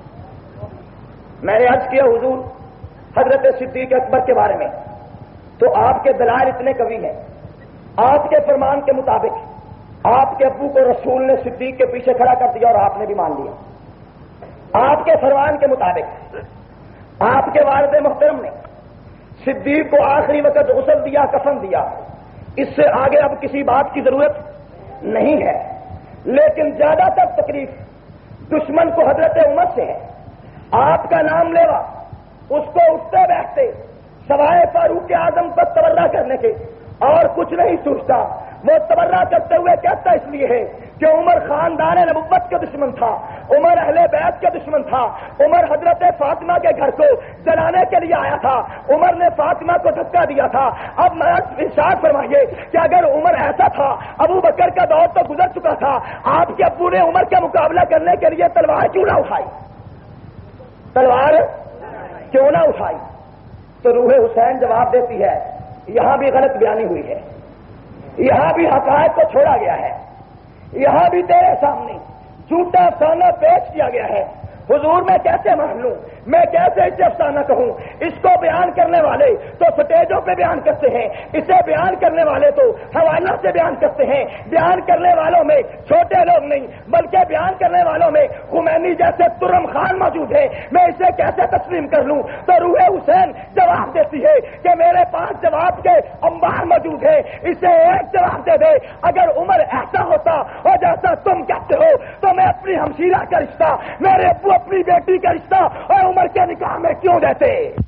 میں نے عرض کیا حضور حضرت صدیق اکبر کے بارے میں تو آپ کے دلائل اتنے قوی ہیں، آپ کے فرمان کے مطابق آپ کے ابو کو رسول نے صدیق کے پیچھے کھڑا کر دیا اور آپ نے بھی مان لیا، آپ کے فرمان کے مطابق آپ کے والد محترم نے صدیق کو آخری وقت غسل دیا، کفن دیا، اس سے آگے اب کسی بات کی ضرورت نہیں ہے، لیکن زیادہ تر تکلیف دشمن کو حضرت عمر سے ہے، آپ کا نام لیوا اس کو اٹھتے بیٹھتے سوائے فاروق اعظم پر تبرہ کرنے کے اور کچھ نہیں سوچتا، وہ تبرہ کرتے ہوئے کہتا اس لیے ہے کہ عمر خاندان نبوت کے دشمن تھا، عمر اہل بیت کے دشمن تھا، عمر حضرت فاطمہ کے گھر کو جلانے کے لیے آیا تھا، عمر نے فاطمہ کو دھکا دیا تھا۔ اب میں ارشاد فرمائیے کہ اگر عمر ایسا تھا، ابو بکر کا دور تو گزر چکا تھا، آپ کے ابو نے عمر کا مقابلہ کرنے کے لیے تلوار کیوں نہ اٹھائی؟ تلوار کیوں نہ اٹھائی؟ تو روح حسین جواب دیتی ہے یہاں بھی غلط بیانی ہوئی ہے، یہاں بھی حقائق کو چھوڑا گیا ہے، یہاں بھی تیرے سامنے جھوٹا افسانہ پیش کیا گیا ہے۔ حضور میں کیسے مان لوں، میں کیسے اسے افسانہ کہوں؟ اس کو بیان کرنے والے تو سٹیجوں پہ بیان کرتے ہیں، اسے بیان کرنے والے تو حوالوں سے بیان کرتے ہیں، بیان کرنے والوں میں چھوٹے لوگ نہیں بلکہ بیان کرنے والوں میں خمینی جیسے ترم خان موجود ہے، میں اسے کیسے تسلیم کر لوں؟ تو روح حسین جواب دیتی ہے کہ میرے پاس جواب کے انبار موجود ہے، اسے ایک جواب دے دے، اگر عمر ایسا ہوتا اور جیسا تم کہتے ہو تو میں اپنی ہمشیرہ کا رشتہ، میرے ابو اپنی بیٹی کا رشتہ اور عمر کے نکاح میں کیوں دیتے؟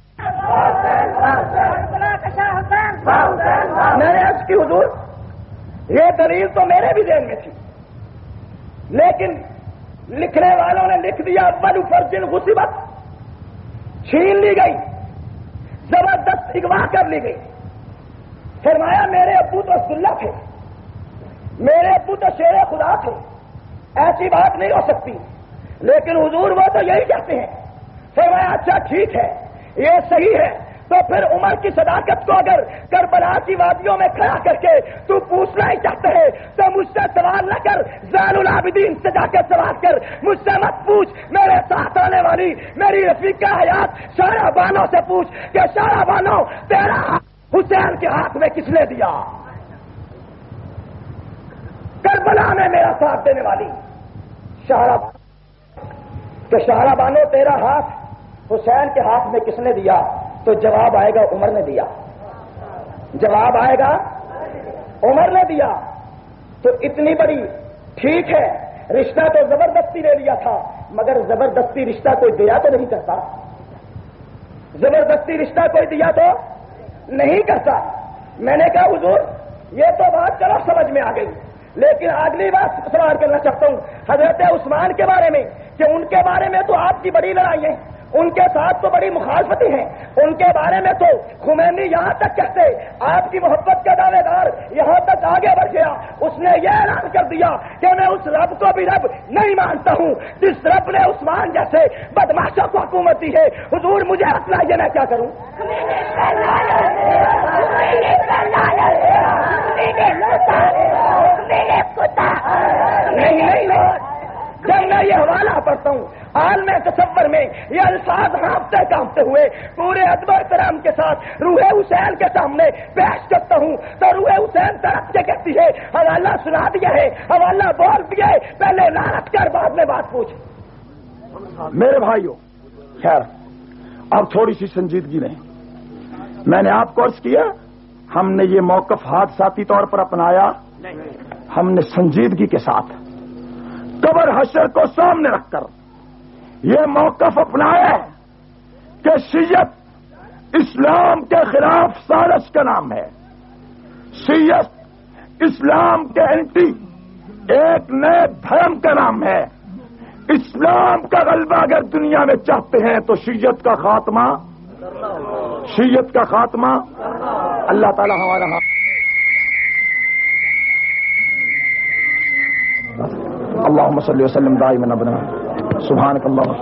میں نے عرض کی حضور یہ دلیل تو میرے بھی ذہن میں تھی، لیکن لکھنے والوں نے لکھ دیا اول فرجن غصبت، چھین لی گئی، زبردست اغوا کر لی گئی۔ فرمایا میرے ابو تو عبداللہ تھے، میرے ابو تو شیر خدا تھے، ایسی بات نہیں ہو سکتی، لیکن حضور وہ تو یہی کہتے ہیں۔ فرمایا اچھا ٹھیک ہے، یہ صحیح ہے، تو پھر عمر کی صداقت کو اگر کربلا کی وادیوں میں کھڑا کر کے تو پوچھنا ہی چاہتے ہے تو مجھ سے سوال نہ کر، زین العابدین سے جا کے سوال کر، مجھ سے مت پوچھ، میرے ساتھ آنے والی میری رفیقہ حیات شارع بانو سے پوچھ کہ شارع بانو تیرا حسین کے ہاتھ میں کس نے دیا؟ کربلا میں میرا ساتھ دینے والی شارع بانو، کہ شارع بانو تیرا ہاتھ حسین کے ہاتھ میں کس نے دیا؟ تو جواب آئے گا عمر نے دیا، جواب آئے گا عمر نے دیا۔ تو اتنی بڑی ٹھیک ہے، رشتہ تو زبردستی لے لیا تھا، مگر زبردستی رشتہ کوئی دیا تو نہیں کرتا، زبردستی رشتہ کوئی دیا تو نہیں کرتا. میں نے کہا حضور یہ تو بات چلو سمجھ میں آ گئی، لیکن اگلی بات سوال کرنا چاہتا ہوں حضرت عثمان کے بارے میں کہ ان کے بارے میں تو آپ کی بڑی لڑائی ہے، ان کے ساتھ تو بڑی مخالفتی ہیں، ان کے بارے میں تو خمینی یہاں تک کہتے آپ کی محبت کا دعوے دار یہاں تک آگے بڑھ گیا، اس نے یہ اعلان کر دیا کہ میں اس رب کو بھی رب نہیں مانتا ہوں جس رب نے عثمان جیسے بدماشوں کو حکومت دی ہے. حضور مجھے اپنائیے، میں کیا کروں؟ نہیں نہیں نہیں جب میں یہ حوالہ پڑھتا ہوں عالم تصور میں یہ الفاظ ہانپتے کانپتے ہوئے پورے ادب و احترام کے ساتھ روح حسین کے سامنے پیش کرتا ہوں تو روح حسین طرف سے کہتی ہے حوالہ سنا دیا ہے، حوالہ بول دیا ہے، پہلے لعنت کر بعد میں بات پوچھ. میرے بھائیوں، خیر اب تھوڑی سی سنجیدگی نہیں. میں نے آپ کو عرض کیا ہم نے یہ موقف حادثاتی طور پر اپنایا، ہم نے سنجیدگی کے ساتھ قبر حشر کو سامنے رکھ کر یہ موقف اپنایا ہے کہ شیعت اسلام کے خلاف سازش کا نام ہے. شیعت اسلام کے اینٹی ایک نئے دھرم کا نام ہے. اسلام کا غلبہ اگر دنیا میں چاہتے ہیں تو شیعت کا خاتمہ شیعت کا خاتمہ اللہ تعالی ہمارا اللهم صل وسلم دائما ابدا سبحانك اللهم